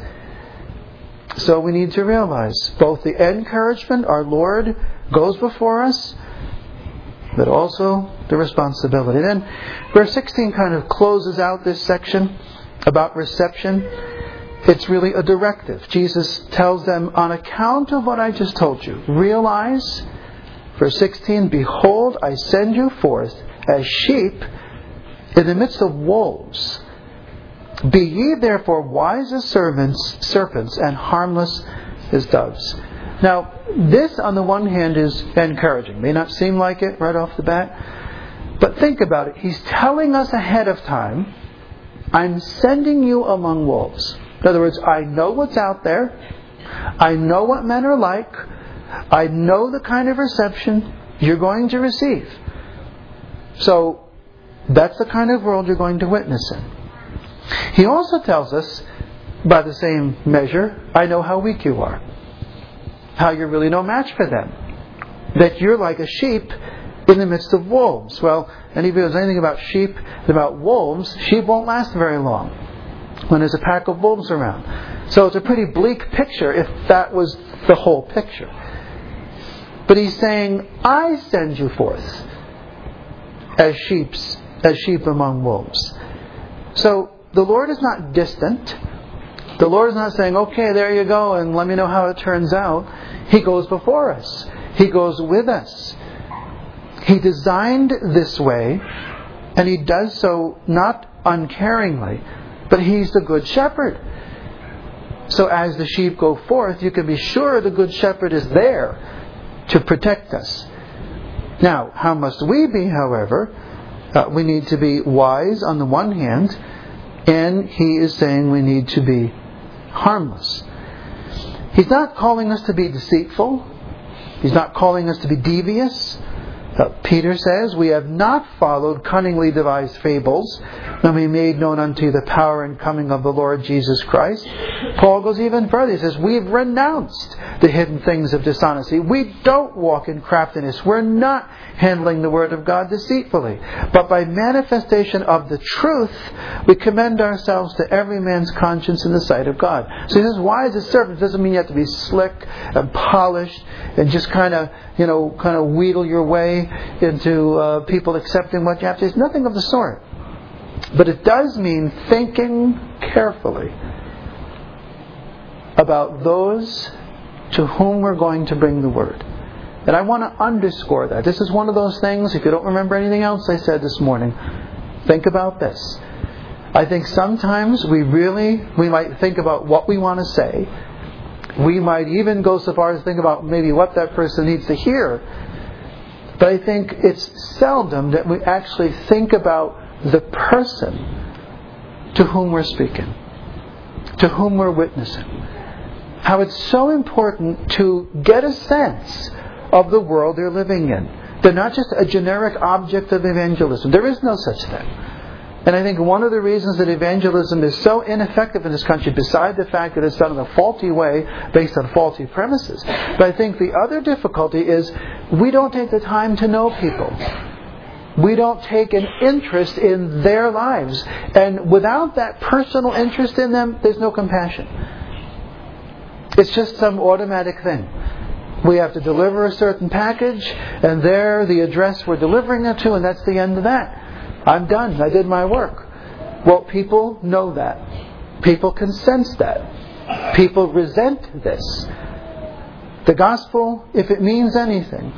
So we need to realize both the encouragement, our Lord goes before us, but also the responsibility. Then verse sixteen kind of closes out this section about reception. It's really a directive. Jesus tells them, on account of what I just told you, realize, verse sixteen, behold, I send you forth as sheep in the midst of wolves. Be ye therefore wise as servants, serpents, and harmless as doves. Now, this on the one hand is encouraging. May not seem like it right off the bat. But think about it. He's telling us ahead of time, I'm sending you among wolves. In other words, I know what's out there. I know what men are like. I know the kind of reception you're going to receive. So, that's the kind of world you're going to witness in. He also tells us, by the same measure, I know how weak you are. How you're really no match for them. That you're like a sheep in the midst of wolves. Well, anybody knows anything about sheep and about wolves, sheep won't last very long when there's a pack of wolves around. So it's a pretty bleak picture if that was the whole picture. But he's saying, I send you forth as sheep, as sheep among wolves. So the Lord is not distant. The Lord is not saying, okay, there you go, and let me know how it turns out. He goes before us. He goes with us. He designed this way, and He does so not uncaringly, but He's the Good Shepherd. So as the sheep go forth, you can be sure the Good Shepherd is there to protect us. Now, how must we be, however? Uh, we need to be wise on the one hand, and He is saying we need to be harmless. He's not calling us to be deceitful. He's not calling us to be devious. Uh, Peter says, we have not followed cunningly devised fables, when we made known unto you the power and coming of the Lord Jesus Christ. Paul goes even further. He says, we've renounced the hidden things of dishonesty. We don't walk in craftiness. We're not handling the word of God deceitfully. But by manifestation of the truth, we commend ourselves to every man's conscience in the sight of God. So he says, wise as serpents doesn't mean you have to be slick and polished and just kind of, you know, kind of wheedle your way into uh, people accepting what you have to say. It's nothing of the sort. But it does mean thinking carefully about those to whom we're going to bring the word. And I want to underscore that. This is one of those things, if you don't remember anything else I said this morning, think about this. I think sometimes we really, we might think about what we want to say. We might even go so far as to think about maybe what that person needs to hear. But I think it's seldom that we actually think about the person to whom we're speaking, to whom we're witnessing. How it's so important to get a sense of the world they're living in. They're not just a generic object of evangelism. There is no such thing. And I think one of the reasons that evangelism is so ineffective in this country, beside the fact that it's done in a faulty way, based on faulty premises, but I think the other difficulty is we don't take the time to know people. We don't take an interest in their lives. And without that personal interest in them, there's no compassion. It's just some automatic thing. We have to deliver a certain package, and there the address we're delivering it to, and that's the end of that. I'm done. I did my work. Well, people know that. People can sense that. People resent this. The gospel, if it means anything,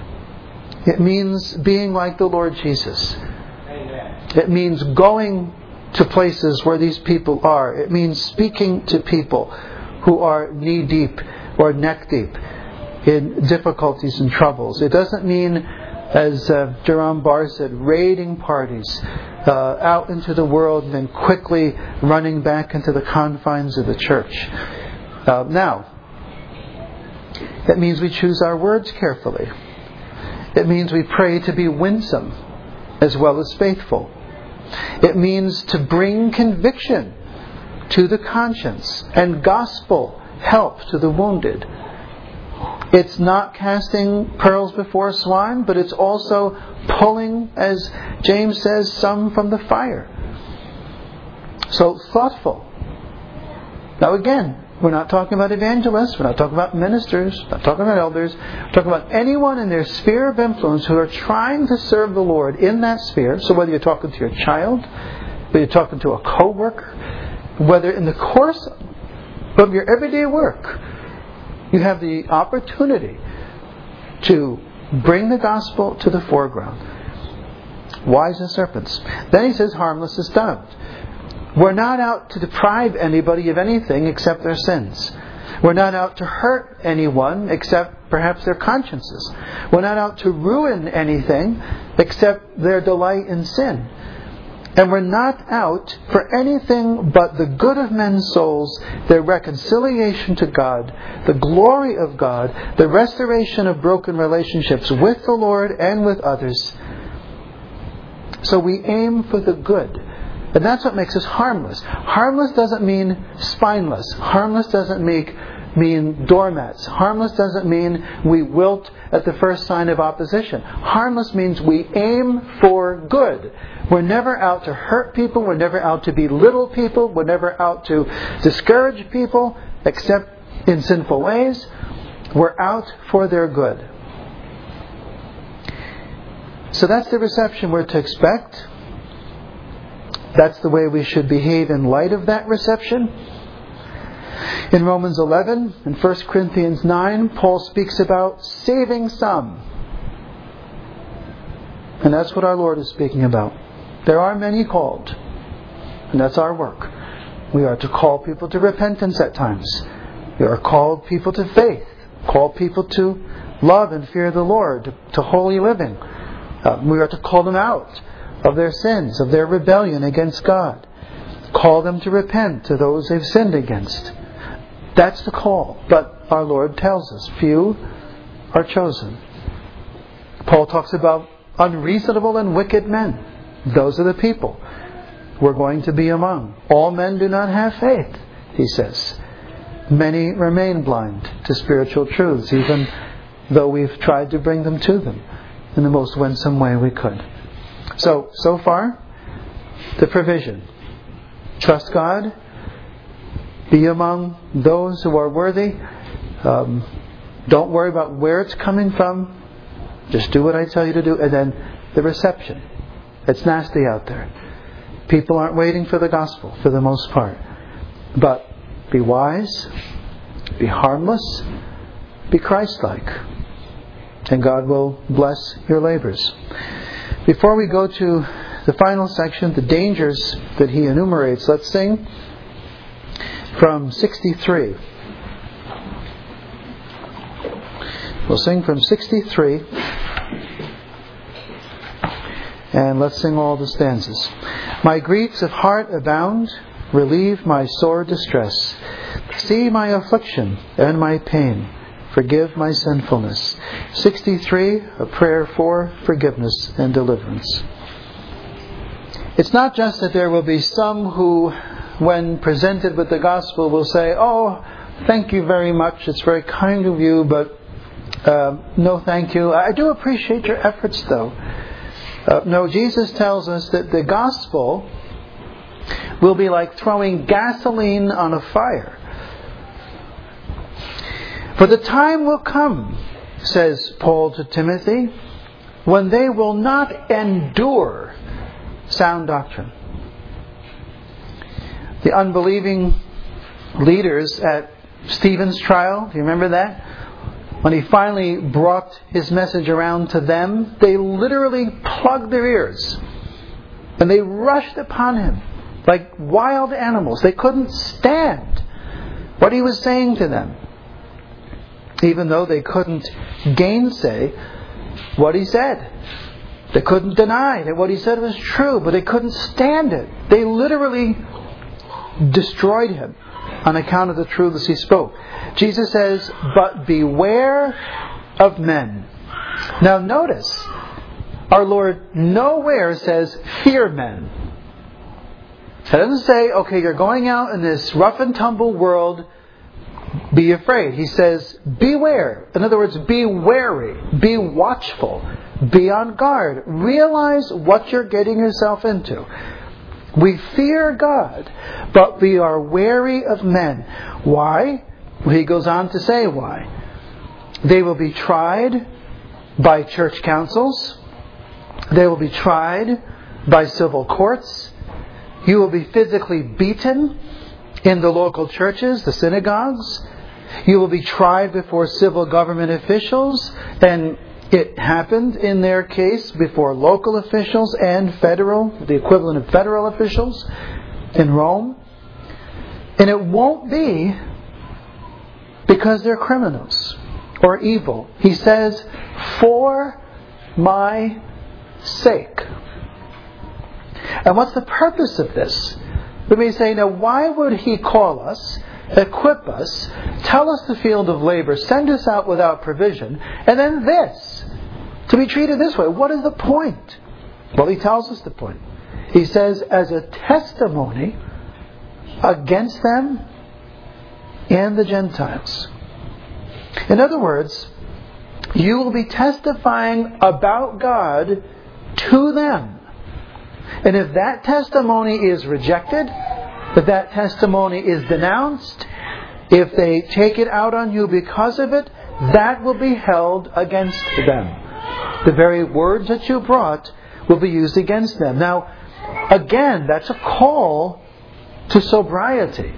it means being like the Lord Jesus. Amen. It means going to places where these people are. It means speaking to people who are knee-deep or neck-deep in difficulties and troubles. It doesn't mean, as uh, Jerome Barr said, raiding parties uh, out into the world and then quickly running back into the confines of the church. Uh, now, that means we choose our words carefully. It means we pray to be winsome as well as faithful. It means to bring conviction to the conscience and gospel help to the wounded. It's not casting pearls before swine, but it's also pulling, as James says, some from the fire. So thoughtful. Now again, we're not talking about evangelists, we're not talking about ministers, we're not talking about elders, we're talking about anyone in their sphere of influence who are trying to serve the Lord in that sphere. So whether you're talking to your child, whether you're talking to a co-worker, whether in the course of your everyday work, you have the opportunity to bring the gospel to the foreground. Wise as serpents. Then he says, harmless as doves. We're not out to deprive anybody of anything except their sins. We're not out to hurt anyone except perhaps their consciences. We're not out to ruin anything except their delight in sin. And we're not out for anything but the good of men's souls, their reconciliation to God, the glory of God, the restoration of broken relationships with the Lord and with others. So we aim for the good. And that's what makes us harmless. Harmless doesn't mean spineless. Harmless doesn't make, mean doormats. Harmless doesn't mean we wilt at the first sign of opposition. Harmless means we aim for good. We're never out to hurt people. We're never out to belittle people. We're never out to discourage people, except in sinful ways. We're out for their good. So that's the reception we're to expect. That's the way we should behave in light of that reception. In Romans eleven and First Corinthians nine, Paul speaks about saving some. And that's what our Lord is speaking about. There are many called. And that's our work. We are to call people to repentance at times. We are called people to faith. Call people to love and fear the Lord, to, to holy living. Uh, we are to call them out of their sins, of their rebellion against God. Call them to repent to those they've sinned against. That's the call. But our Lord tells us, few are chosen. Paul talks about unreasonable and wicked men. Those are the people we're going to be among. All men do not have faith, he says. Many remain blind to spiritual truths, even though we've tried to bring them to them in the most winsome way we could. So, so far, the provision. Trust God. Be among those who are worthy. Um, don't worry about where it's coming from. Just do what I tell you to do. And then the reception. It's nasty out there. People aren't waiting for the gospel for the most part. But be wise. Be harmless. Be Christ-like. And God will bless your labors. Before we go to the final section, the dangers that he enumerates, let's sing from sixty-three. We'll sing from sixty-three. And let's sing all the stanzas. My griefs of heart abound, relieve my sore distress. See my affliction and my pain, forgive my sinfulness. sixty-three, a prayer for forgiveness and deliverance. It's not just that there will be some who, when presented with the gospel, will say, oh, thank you very much, it's very kind of you, but uh, no thank you. I do appreciate your efforts though. Uh, no, Jesus tells us that the gospel will be like throwing gasoline on a fire. For the time will come, says Paul to Timothy, when they will not endure sound doctrine. The unbelieving leaders at Stephen's trial, do you remember that? When he finally brought his message around to them, they literally plugged their ears. And they rushed upon him like wild animals. They couldn't stand what he was saying to them. Even though they couldn't gainsay what he said. They couldn't deny that what he said was true, but they couldn't stand it. They literally destroyed him on account of the truths he spoke. Jesus says, but beware of men. Now notice, our Lord nowhere says, fear men. It doesn't say, okay, you're going out in this rough and tumble world, be afraid. He says, beware. In other words, be wary. Be watchful. Be on guard. Realize what you're getting yourself into. We fear God, but we are wary of men. Why? Well, he goes on to say why. They will be tried by church councils. They will be tried by civil courts. You will be physically beaten in the local churches, the synagogues. You will be tried before civil government officials, and it happened in their case before local officials and federal, the equivalent of federal officials in Rome. And it won't be because they're criminals or evil. He says, for my sake. And what's the purpose of this? We may say, now why would he call us, equip us, tell us the field of labor, send us out without provision, and then this, to be treated this way? What is the point? Well, he tells us the point. He says, as a testimony against them and the Gentiles. In other words, you will be testifying about God to them. And if that testimony is rejected, if that testimony is denounced, if they take it out on you because of it, that will be held against them. The very words that you brought will be used against them. Now, again, that's a call to sobriety.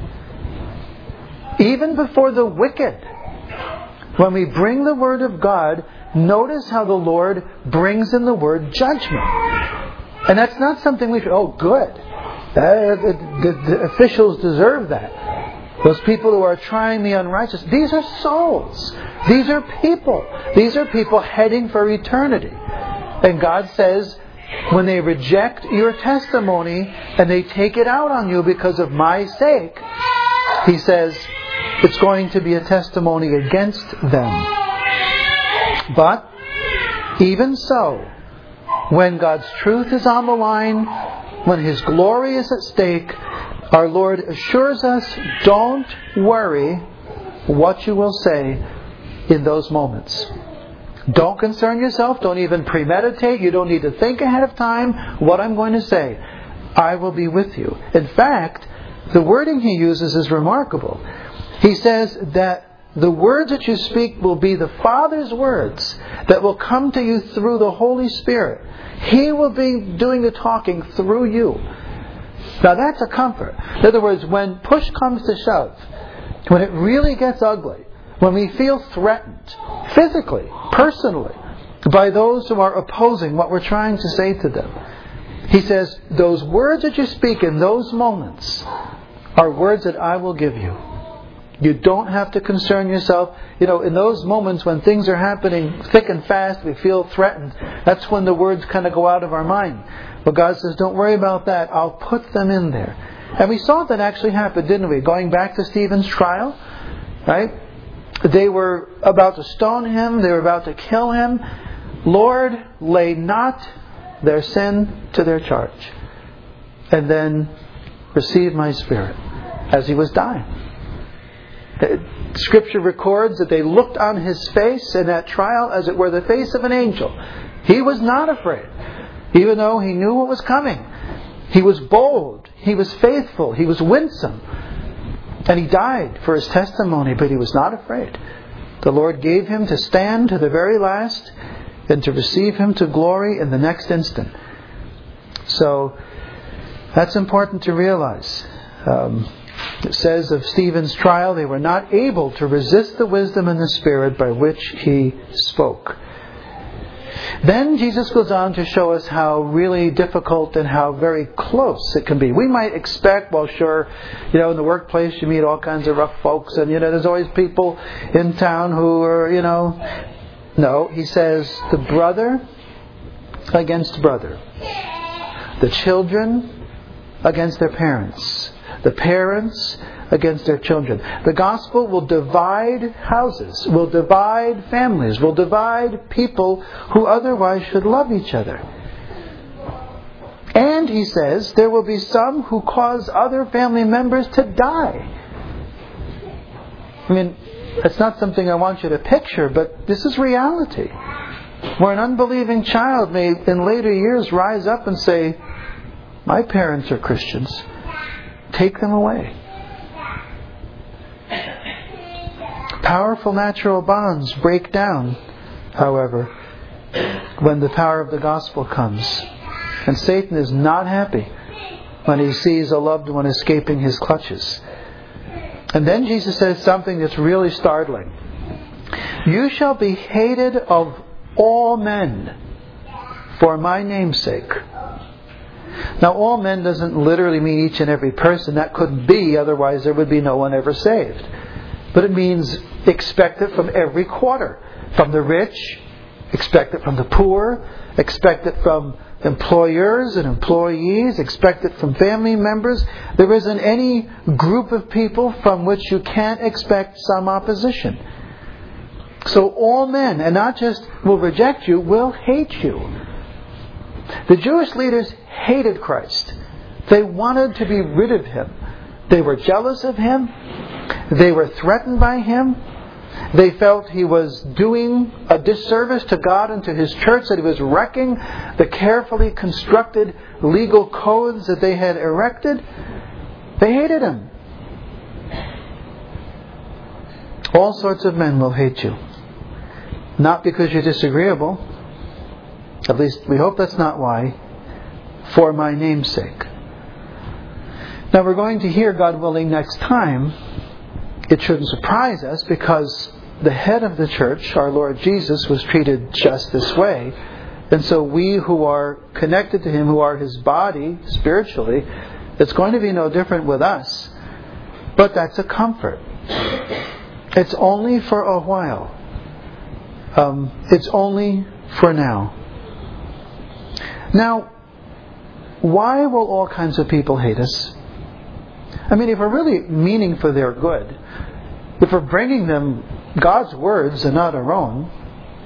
Even before the wicked, when we bring the Word of God, notice how the Lord brings in the word judgment. And that's not something we should, oh good, uh, the, the, the officials deserve that. Those people who are trying the unrighteous, these are souls. These are people. These are people heading for eternity. And God says, when they reject your testimony and they take it out on you because of my sake, He says, it's going to be a testimony against them. But Even so, when God's truth is on the line, when His glory is at stake, our Lord assures us, don't worry what you will say in those moments. Don't concern yourself. Don't even premeditate. You don't need to think ahead of time what I'm going to say. I will be with you. In fact, the wording He uses is remarkable. He says that the words that you speak will be the Father's words that will come to you through the Holy Spirit. He will be doing the talking through you. Now that's a comfort. In other words, when push comes to shove, when it really gets ugly, when we feel threatened, physically, personally, by those who are opposing what we're trying to say to them, He says, those words that you speak in those moments are words that I will give you. You don't have to concern yourself. You know, in those moments when things are happening thick and fast, we feel threatened. That's when the words kind of go out of our mind. But God says, don't worry about that. I'll put them in there. And we saw that actually happen, didn't we? Going back to Stephen's trial, right? They were about to stone him. They were about to kill him. Lord, lay not their sin to their charge. And then receive my spirit as he was dying. Scripture records that they looked on his face in that trial as it were the face of an angel. He was not afraid, even though he knew what was coming. He was bold. He was faithful. He was winsome. And he died for his testimony, but he was not afraid. The Lord gave him to stand to the very last and to receive him to glory in the next instant. So that's important to realize. Um, It says of Stephen's trial, they were not able to resist the wisdom and the spirit by which he spoke. Then Jesus goes on to show us how really difficult and how very close it can be. We might expect, well, sure, you know, in the workplace you meet all kinds of rough folks, and, you know, there's always people in town who are, you know... No, he says, the brother against brother. The children against their parents. The parents against their children. The gospel will divide houses, will divide families, will divide people who otherwise should love each other. And he says there will be some who cause other family members to die. I mean, it's not something I want you to picture, but this is reality. Where an unbelieving child may in later years rise up and say, my parents are Christians. Take them away. Powerful natural bonds break down, however, when the power of the gospel comes. And Satan is not happy when he sees a loved one escaping his clutches. And then Jesus says something that's really startling. You shall be hated of all men for my name's sake. Now, all men doesn't literally mean each and every person. That couldn't be, otherwise there would be no one ever saved. But it means expect it from every quarter. From the rich, expect it from the poor, expect it from employers and employees, expect it from family members. There isn't any group of people from which you can't expect some opposition. So all men, and not just will reject you, will hate you. The Jewish leaders hated Christ. They wanted to be rid of Him. They were jealous of Him. They were threatened by Him. They felt He was doing a disservice to God and to His church, that He was wrecking the carefully constructed legal codes that they had erected. They hated Him. All sorts of men will hate you. Not because you're disagreeable. At least we hope that's not why. For my name's sake. Now we're going to hear, God willing, next time. It shouldn't surprise us, because the head of the church, our Lord Jesus, was treated just this way. And so we who are connected to Him, who are His body spiritually, it's going to be no different with us. But that's a comfort. It's only for a while. Um, it's only for now. Now, why will all kinds of people hate us? I mean, if we're really meaning for their good, if we're bringing them God's words and not our own,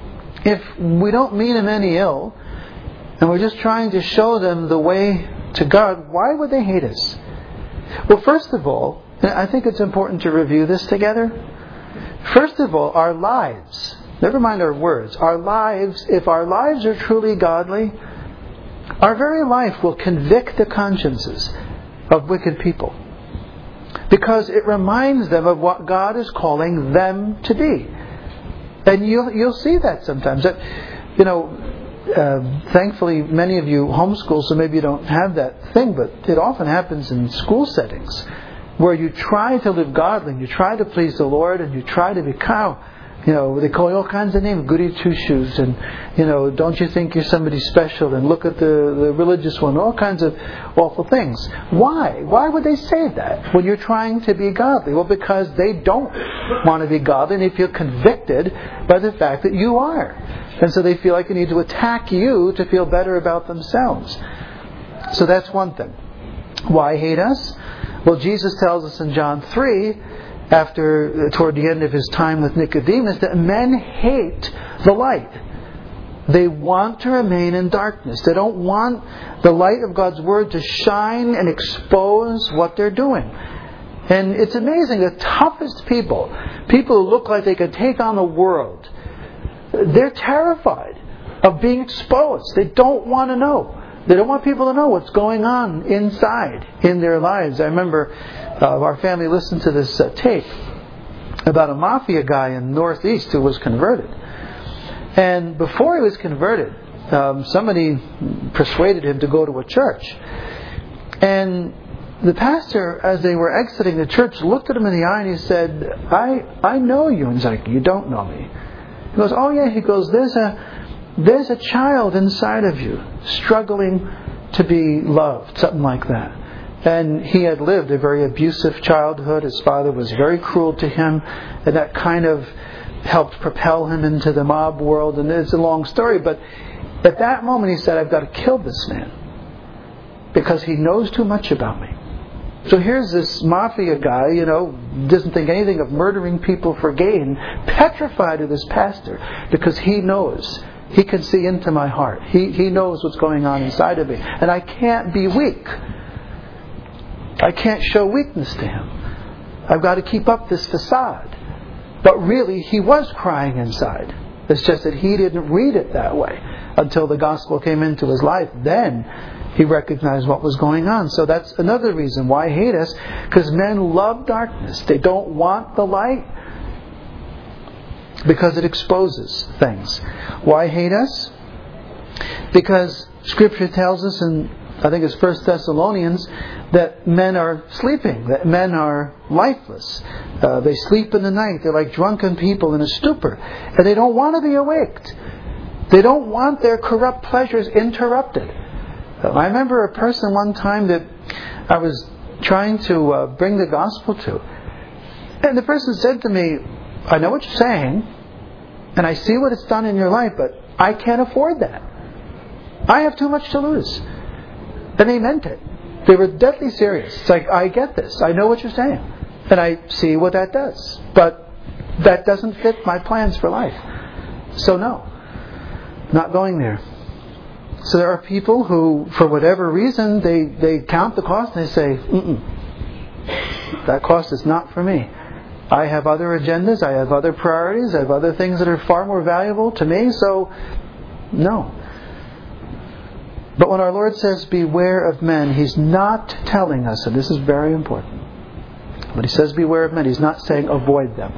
if we don't mean them any ill, and we're just trying to show them the way to God, why would they hate us? Well, first of all, I think it's important to review this together. First of all, our lives, never mind our words, our lives, if our lives are truly godly, our very life will convict the consciences of wicked people. Because it reminds them of what God is calling them to be. And you'll, you'll see that sometimes. That, you know, uh, thankfully many of you homeschool, so maybe you don't have that thing, but it often happens in school settings where you try to live godly, and you try to please the Lord, and you try to become, you know, they call you all kinds of names, goody two-shoes, and, you know, don't you think you're somebody special, and look at the, the religious one, all kinds of awful things. Why? Why would they say that when you're trying to be godly? Well, because they don't want to be godly, and they feel convicted by the fact that you are. And so they feel like they need to attack you to feel better about themselves. So that's one thing. Why hate us? Well, Jesus tells us in John three, after toward the end of His time with Nicodemus, that men hate the light. They want to remain in darkness. They don't want the light of God's Word to shine and expose what they're doing. And it's amazing, the toughest people, people who look like they could take on the world, they're terrified of being exposed. They don't want to know. They don't want people to know what's going on inside in their lives. I remember uh, our family listened to this uh, tape about a mafia guy in the Northeast who was converted. And before he was converted, um, somebody persuaded him to go to a church. And the pastor, as they were exiting the church, looked at him in the eye and he said, I, I know you. And he's like, you don't know me. He goes, oh yeah. He goes, there's a... There's a child inside of you struggling to be loved, something like that. And he had lived a very abusive childhood. His father was very cruel to him, and that kind of helped propel him into the mob world. And it's a long story, but at that moment he said, I've got to kill this man because he knows too much about me. So here's this mafia guy, you know, doesn't think anything of murdering people for gain, petrified of this pastor because he knows. He can see into my heart. He he knows what's going on inside of me. And I can't be weak. I can't show weakness to him. I've got to keep up this facade. But really, he was crying inside. It's just that he didn't read it that way until the gospel came into his life. Then he recognized what was going on. So that's another reason why I hate us. Because men love darkness. They don't want the light. Because it exposes things. Why hate us? Because Scripture tells us in, I think it's First Thessalonians, that men are sleeping, that men are lifeless. Uh, they sleep in the night. They're like drunken people in a stupor. And they don't want to be awaked. They don't want their corrupt pleasures interrupted. Uh, I remember a person one time that I was trying to uh, bring the gospel to. And the person said to me, I know what you're saying, and I see what it's done in your life, but I can't afford that. I have too much to lose. And they meant it. They were deadly serious. It's like, I get this. I know what you're saying. And I see what that does. But that doesn't fit my plans for life. So no. Not going there. So there are people who, for whatever reason, they, they count the cost and they say, mm-mm. That cost is not for me. I have other agendas, I have other priorities, I have other things that are far more valuable to me, so no. But when our Lord says, beware of men, He's not telling us, and this is very important, but He says, beware of men, He's not saying avoid them.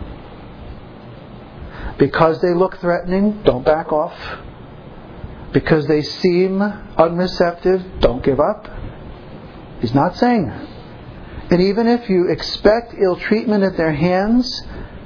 Because they look threatening, don't back off. Because they seem unreceptive, don't give up. He's not saying that. And even if you expect ill treatment at their hands,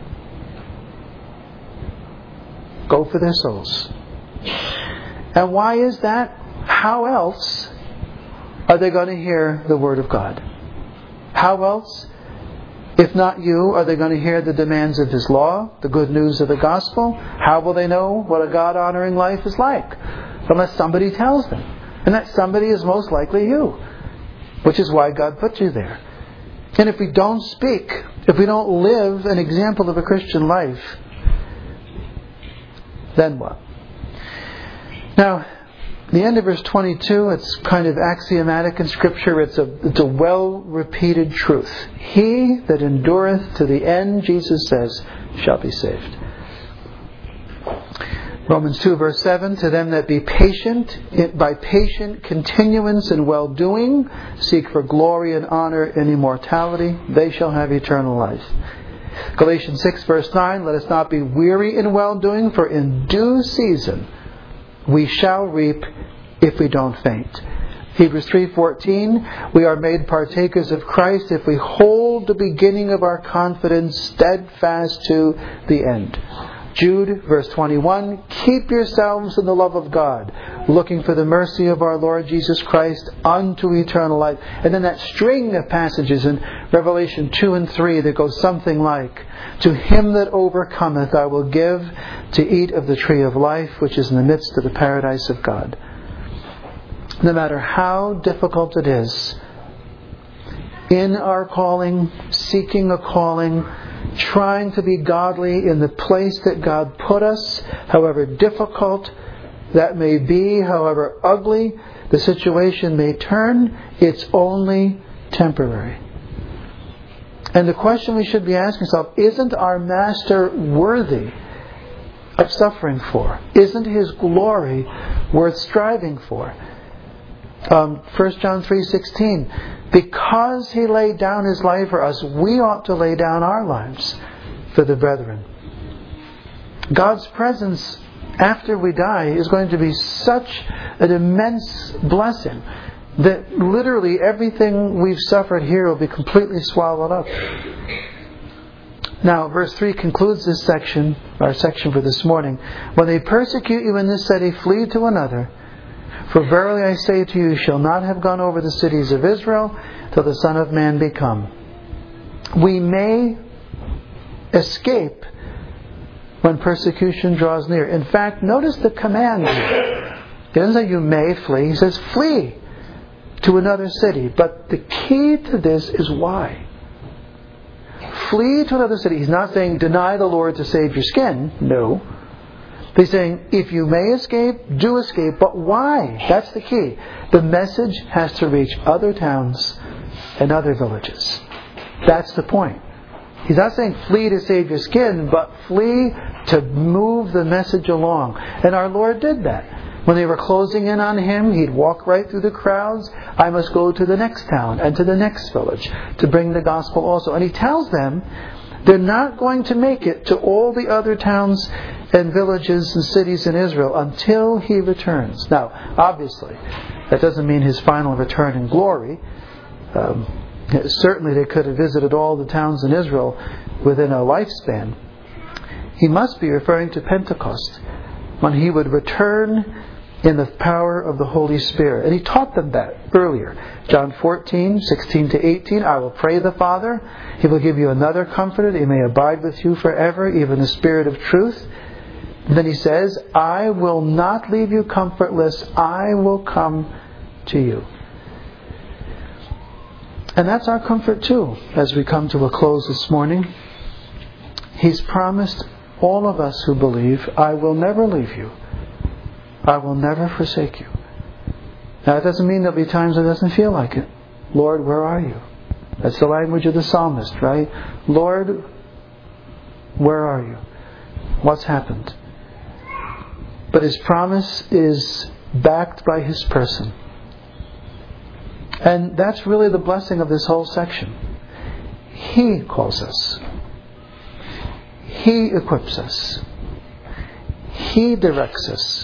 go for their souls. And why is that? How else are they going to hear the Word of God? How else, if not you, are they going to hear the demands of His law, the good news of the gospel? How will they know what a God-honoring life is like? Unless somebody tells them. And that somebody is most likely you. Which is why God put you there. And if we don't speak, if we don't live an example of a Christian life, then what? Now, the end of verse twenty-two, it's kind of axiomatic in Scripture. It's a, it's a well-repeated truth. He that endureth to the end, Jesus says, shall be saved. Romans two verse seven, to them that be patient, by patient continuance in well-doing, seek for glory and honor and immortality, they shall have eternal life. Galatians six verse nine, let us not be weary in well-doing, for in due season we shall reap if we don't faint. Hebrews three fourteen, we are made partakers of Christ if we hold the beginning of our confidence steadfast to the end. Jude, verse twenty-one, keep yourselves in the love of God, looking for the mercy of our Lord Jesus Christ unto eternal life. And then that string of passages in Revelation two and three that goes something like, to him that overcometh I will give to eat of the tree of life, which is in the midst of the paradise of God. No matter how difficult it is, in our calling, seeking a calling, trying to be godly in the place that God put us, however difficult that may be, however ugly the situation may turn, it's only temporary. And the question we should be asking ourselves, isn't our Master worthy of suffering for? Isn't His glory worth striving for? Um, First John three sixteen, because He laid down His life for us, we ought to lay down our lives for the brethren. God's presence after we die is going to be such an immense blessing that literally everything we've suffered here will be completely swallowed up. Now, verse three concludes this section, our section for this morning. When they persecute you in this city, flee to another. For verily I say to you, you shall not have gone over the cities of Israel till the Son of Man be come. We may escape when persecution draws near. In fact, notice the command here. He doesn't say you may flee. He says flee to another city. But the key to this is why. Flee to another city. He's not saying deny the Lord to save your skin. No. He's saying, if you may escape, do escape. But why? That's the key. The message has to reach other towns and other villages. That's the point. He's not saying flee to save your skin, but flee to move the message along. And our Lord did that. When they were closing in on Him, He'd walk right through the crowds. I must go to the next town and to the next village to bring the gospel also. And He tells them they're not going to make it to all the other towns and villages and cities in Israel until He returns. Now, obviously, that doesn't mean His final return in glory. Um, certainly they could have visited all the towns in Israel within a lifespan. He must be referring to Pentecost, when He would return in the power of the Holy Spirit. And He taught them that earlier. John fourteen, sixteen to eighteen, I will pray the Father. He will give you another comforter that He may abide with you forever, even the Spirit of truth. And then He says, I will not leave you comfortless. I will come to you. And that's our comfort too, as we come to a close this morning. He's promised all of us who believe, I will never leave you. I will never forsake you. Now, it doesn't mean there'll be times it doesn't feel like it. Lord, where are you? That's the language of the psalmist, right? Lord, where are you? What's happened? But His promise is backed by His person. And that's really the blessing of this whole section. He calls us. He equips us. He directs us.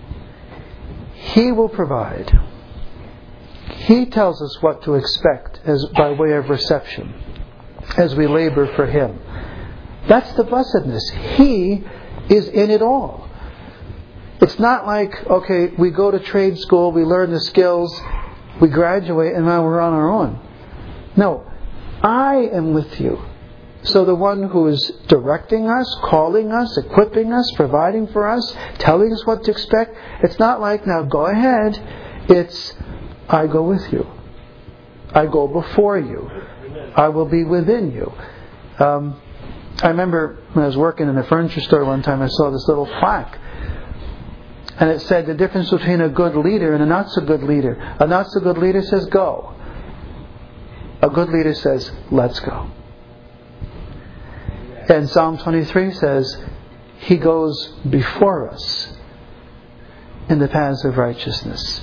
He will provide. He tells us what to expect as by way of reception as we labor for Him. That's the blessedness. He is in it all. It's not like, okay, we go to trade school, we learn the skills, we graduate, and now we're on our own. No, I am with you. So the one who is directing us, calling us, equipping us, providing for us, telling us what to expect, it's not like, now go ahead. It's, I go with you. I go before you. I will be within you. Um, I remember when I was working in a furniture store one time, I saw this little plaque. And it said the difference between a good leader and a not so good leader. A not so good leader says go. A good leader says let's go. And Psalm twenty-three says He goes before us in the paths of righteousness.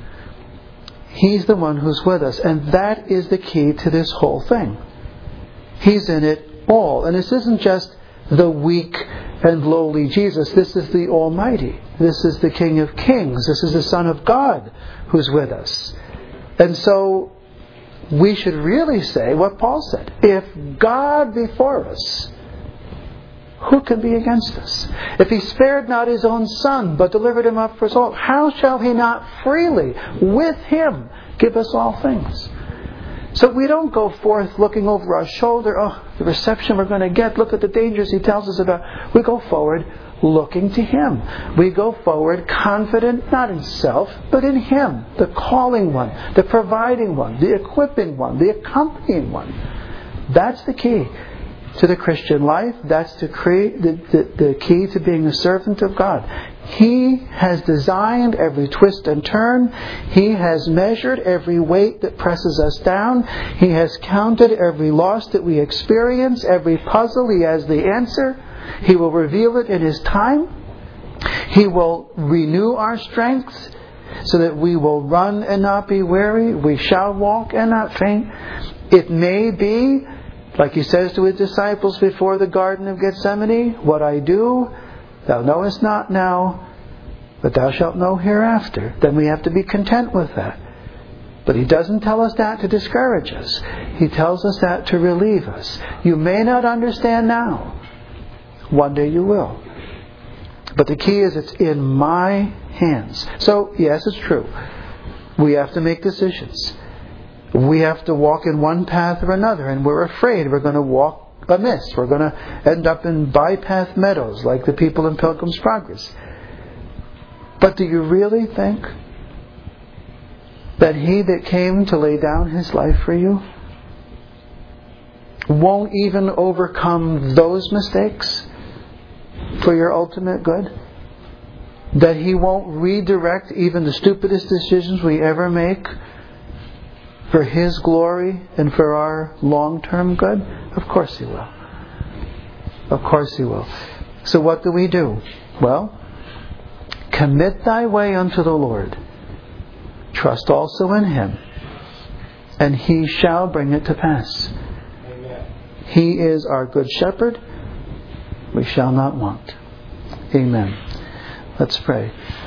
He's the one who's with us. And that is the key to this whole thing. He's in it all. And this isn't just the weak and lowly Jesus. This is the Almighty. This is the King of Kings. This is the Son of God who's with us. And so we should really say what Paul said. If God be for us, who can be against us? If He spared not His own Son, but delivered Him up for us all, how shall He not freely, with Him, give us all things? So we don't go forth looking over our shoulder, oh, the reception we're going to get, look at the dangers He tells us about. We go forward looking to Him. We go forward confident, not in self, but in Him, the calling one, the providing one, the equipping one, the accompanying one. That's the key to the Christian life. That's the, cre- the, the, the key to being a servant of God. He has designed every twist and turn. He has measured every weight that presses us down. He has counted every loss that we experience. Every puzzle, He has the answer. He will reveal it in His time. He will renew our strength so that we will run and not be weary. We shall walk and not faint. It may be, like He says to His disciples before the Garden of Gethsemane, what I do, thou knowest not now, but thou shalt know hereafter. Then we have to be content with that. But He doesn't tell us that to discourage us. He tells us that to relieve us. You may not understand now. One day you will. But the key is it's in my hands. So, yes, it's true. We have to make decisions. We have to walk in one path or another, and we're afraid we're going to walk amiss. We're going to end up in bypath meadows like the people in Pilgrim's Progress. But do you really think that He that came to lay down His life for you won't even overcome those mistakes for your ultimate good? That He won't redirect even the stupidest decisions we ever make for His glory and for our long-term good? Of course He will. Of course He will. So what do we do? Well, commit thy way unto the Lord. Trust also in Him, and He shall bring it to pass. Amen. He is our good shepherd. We shall not want. Amen. Let's pray.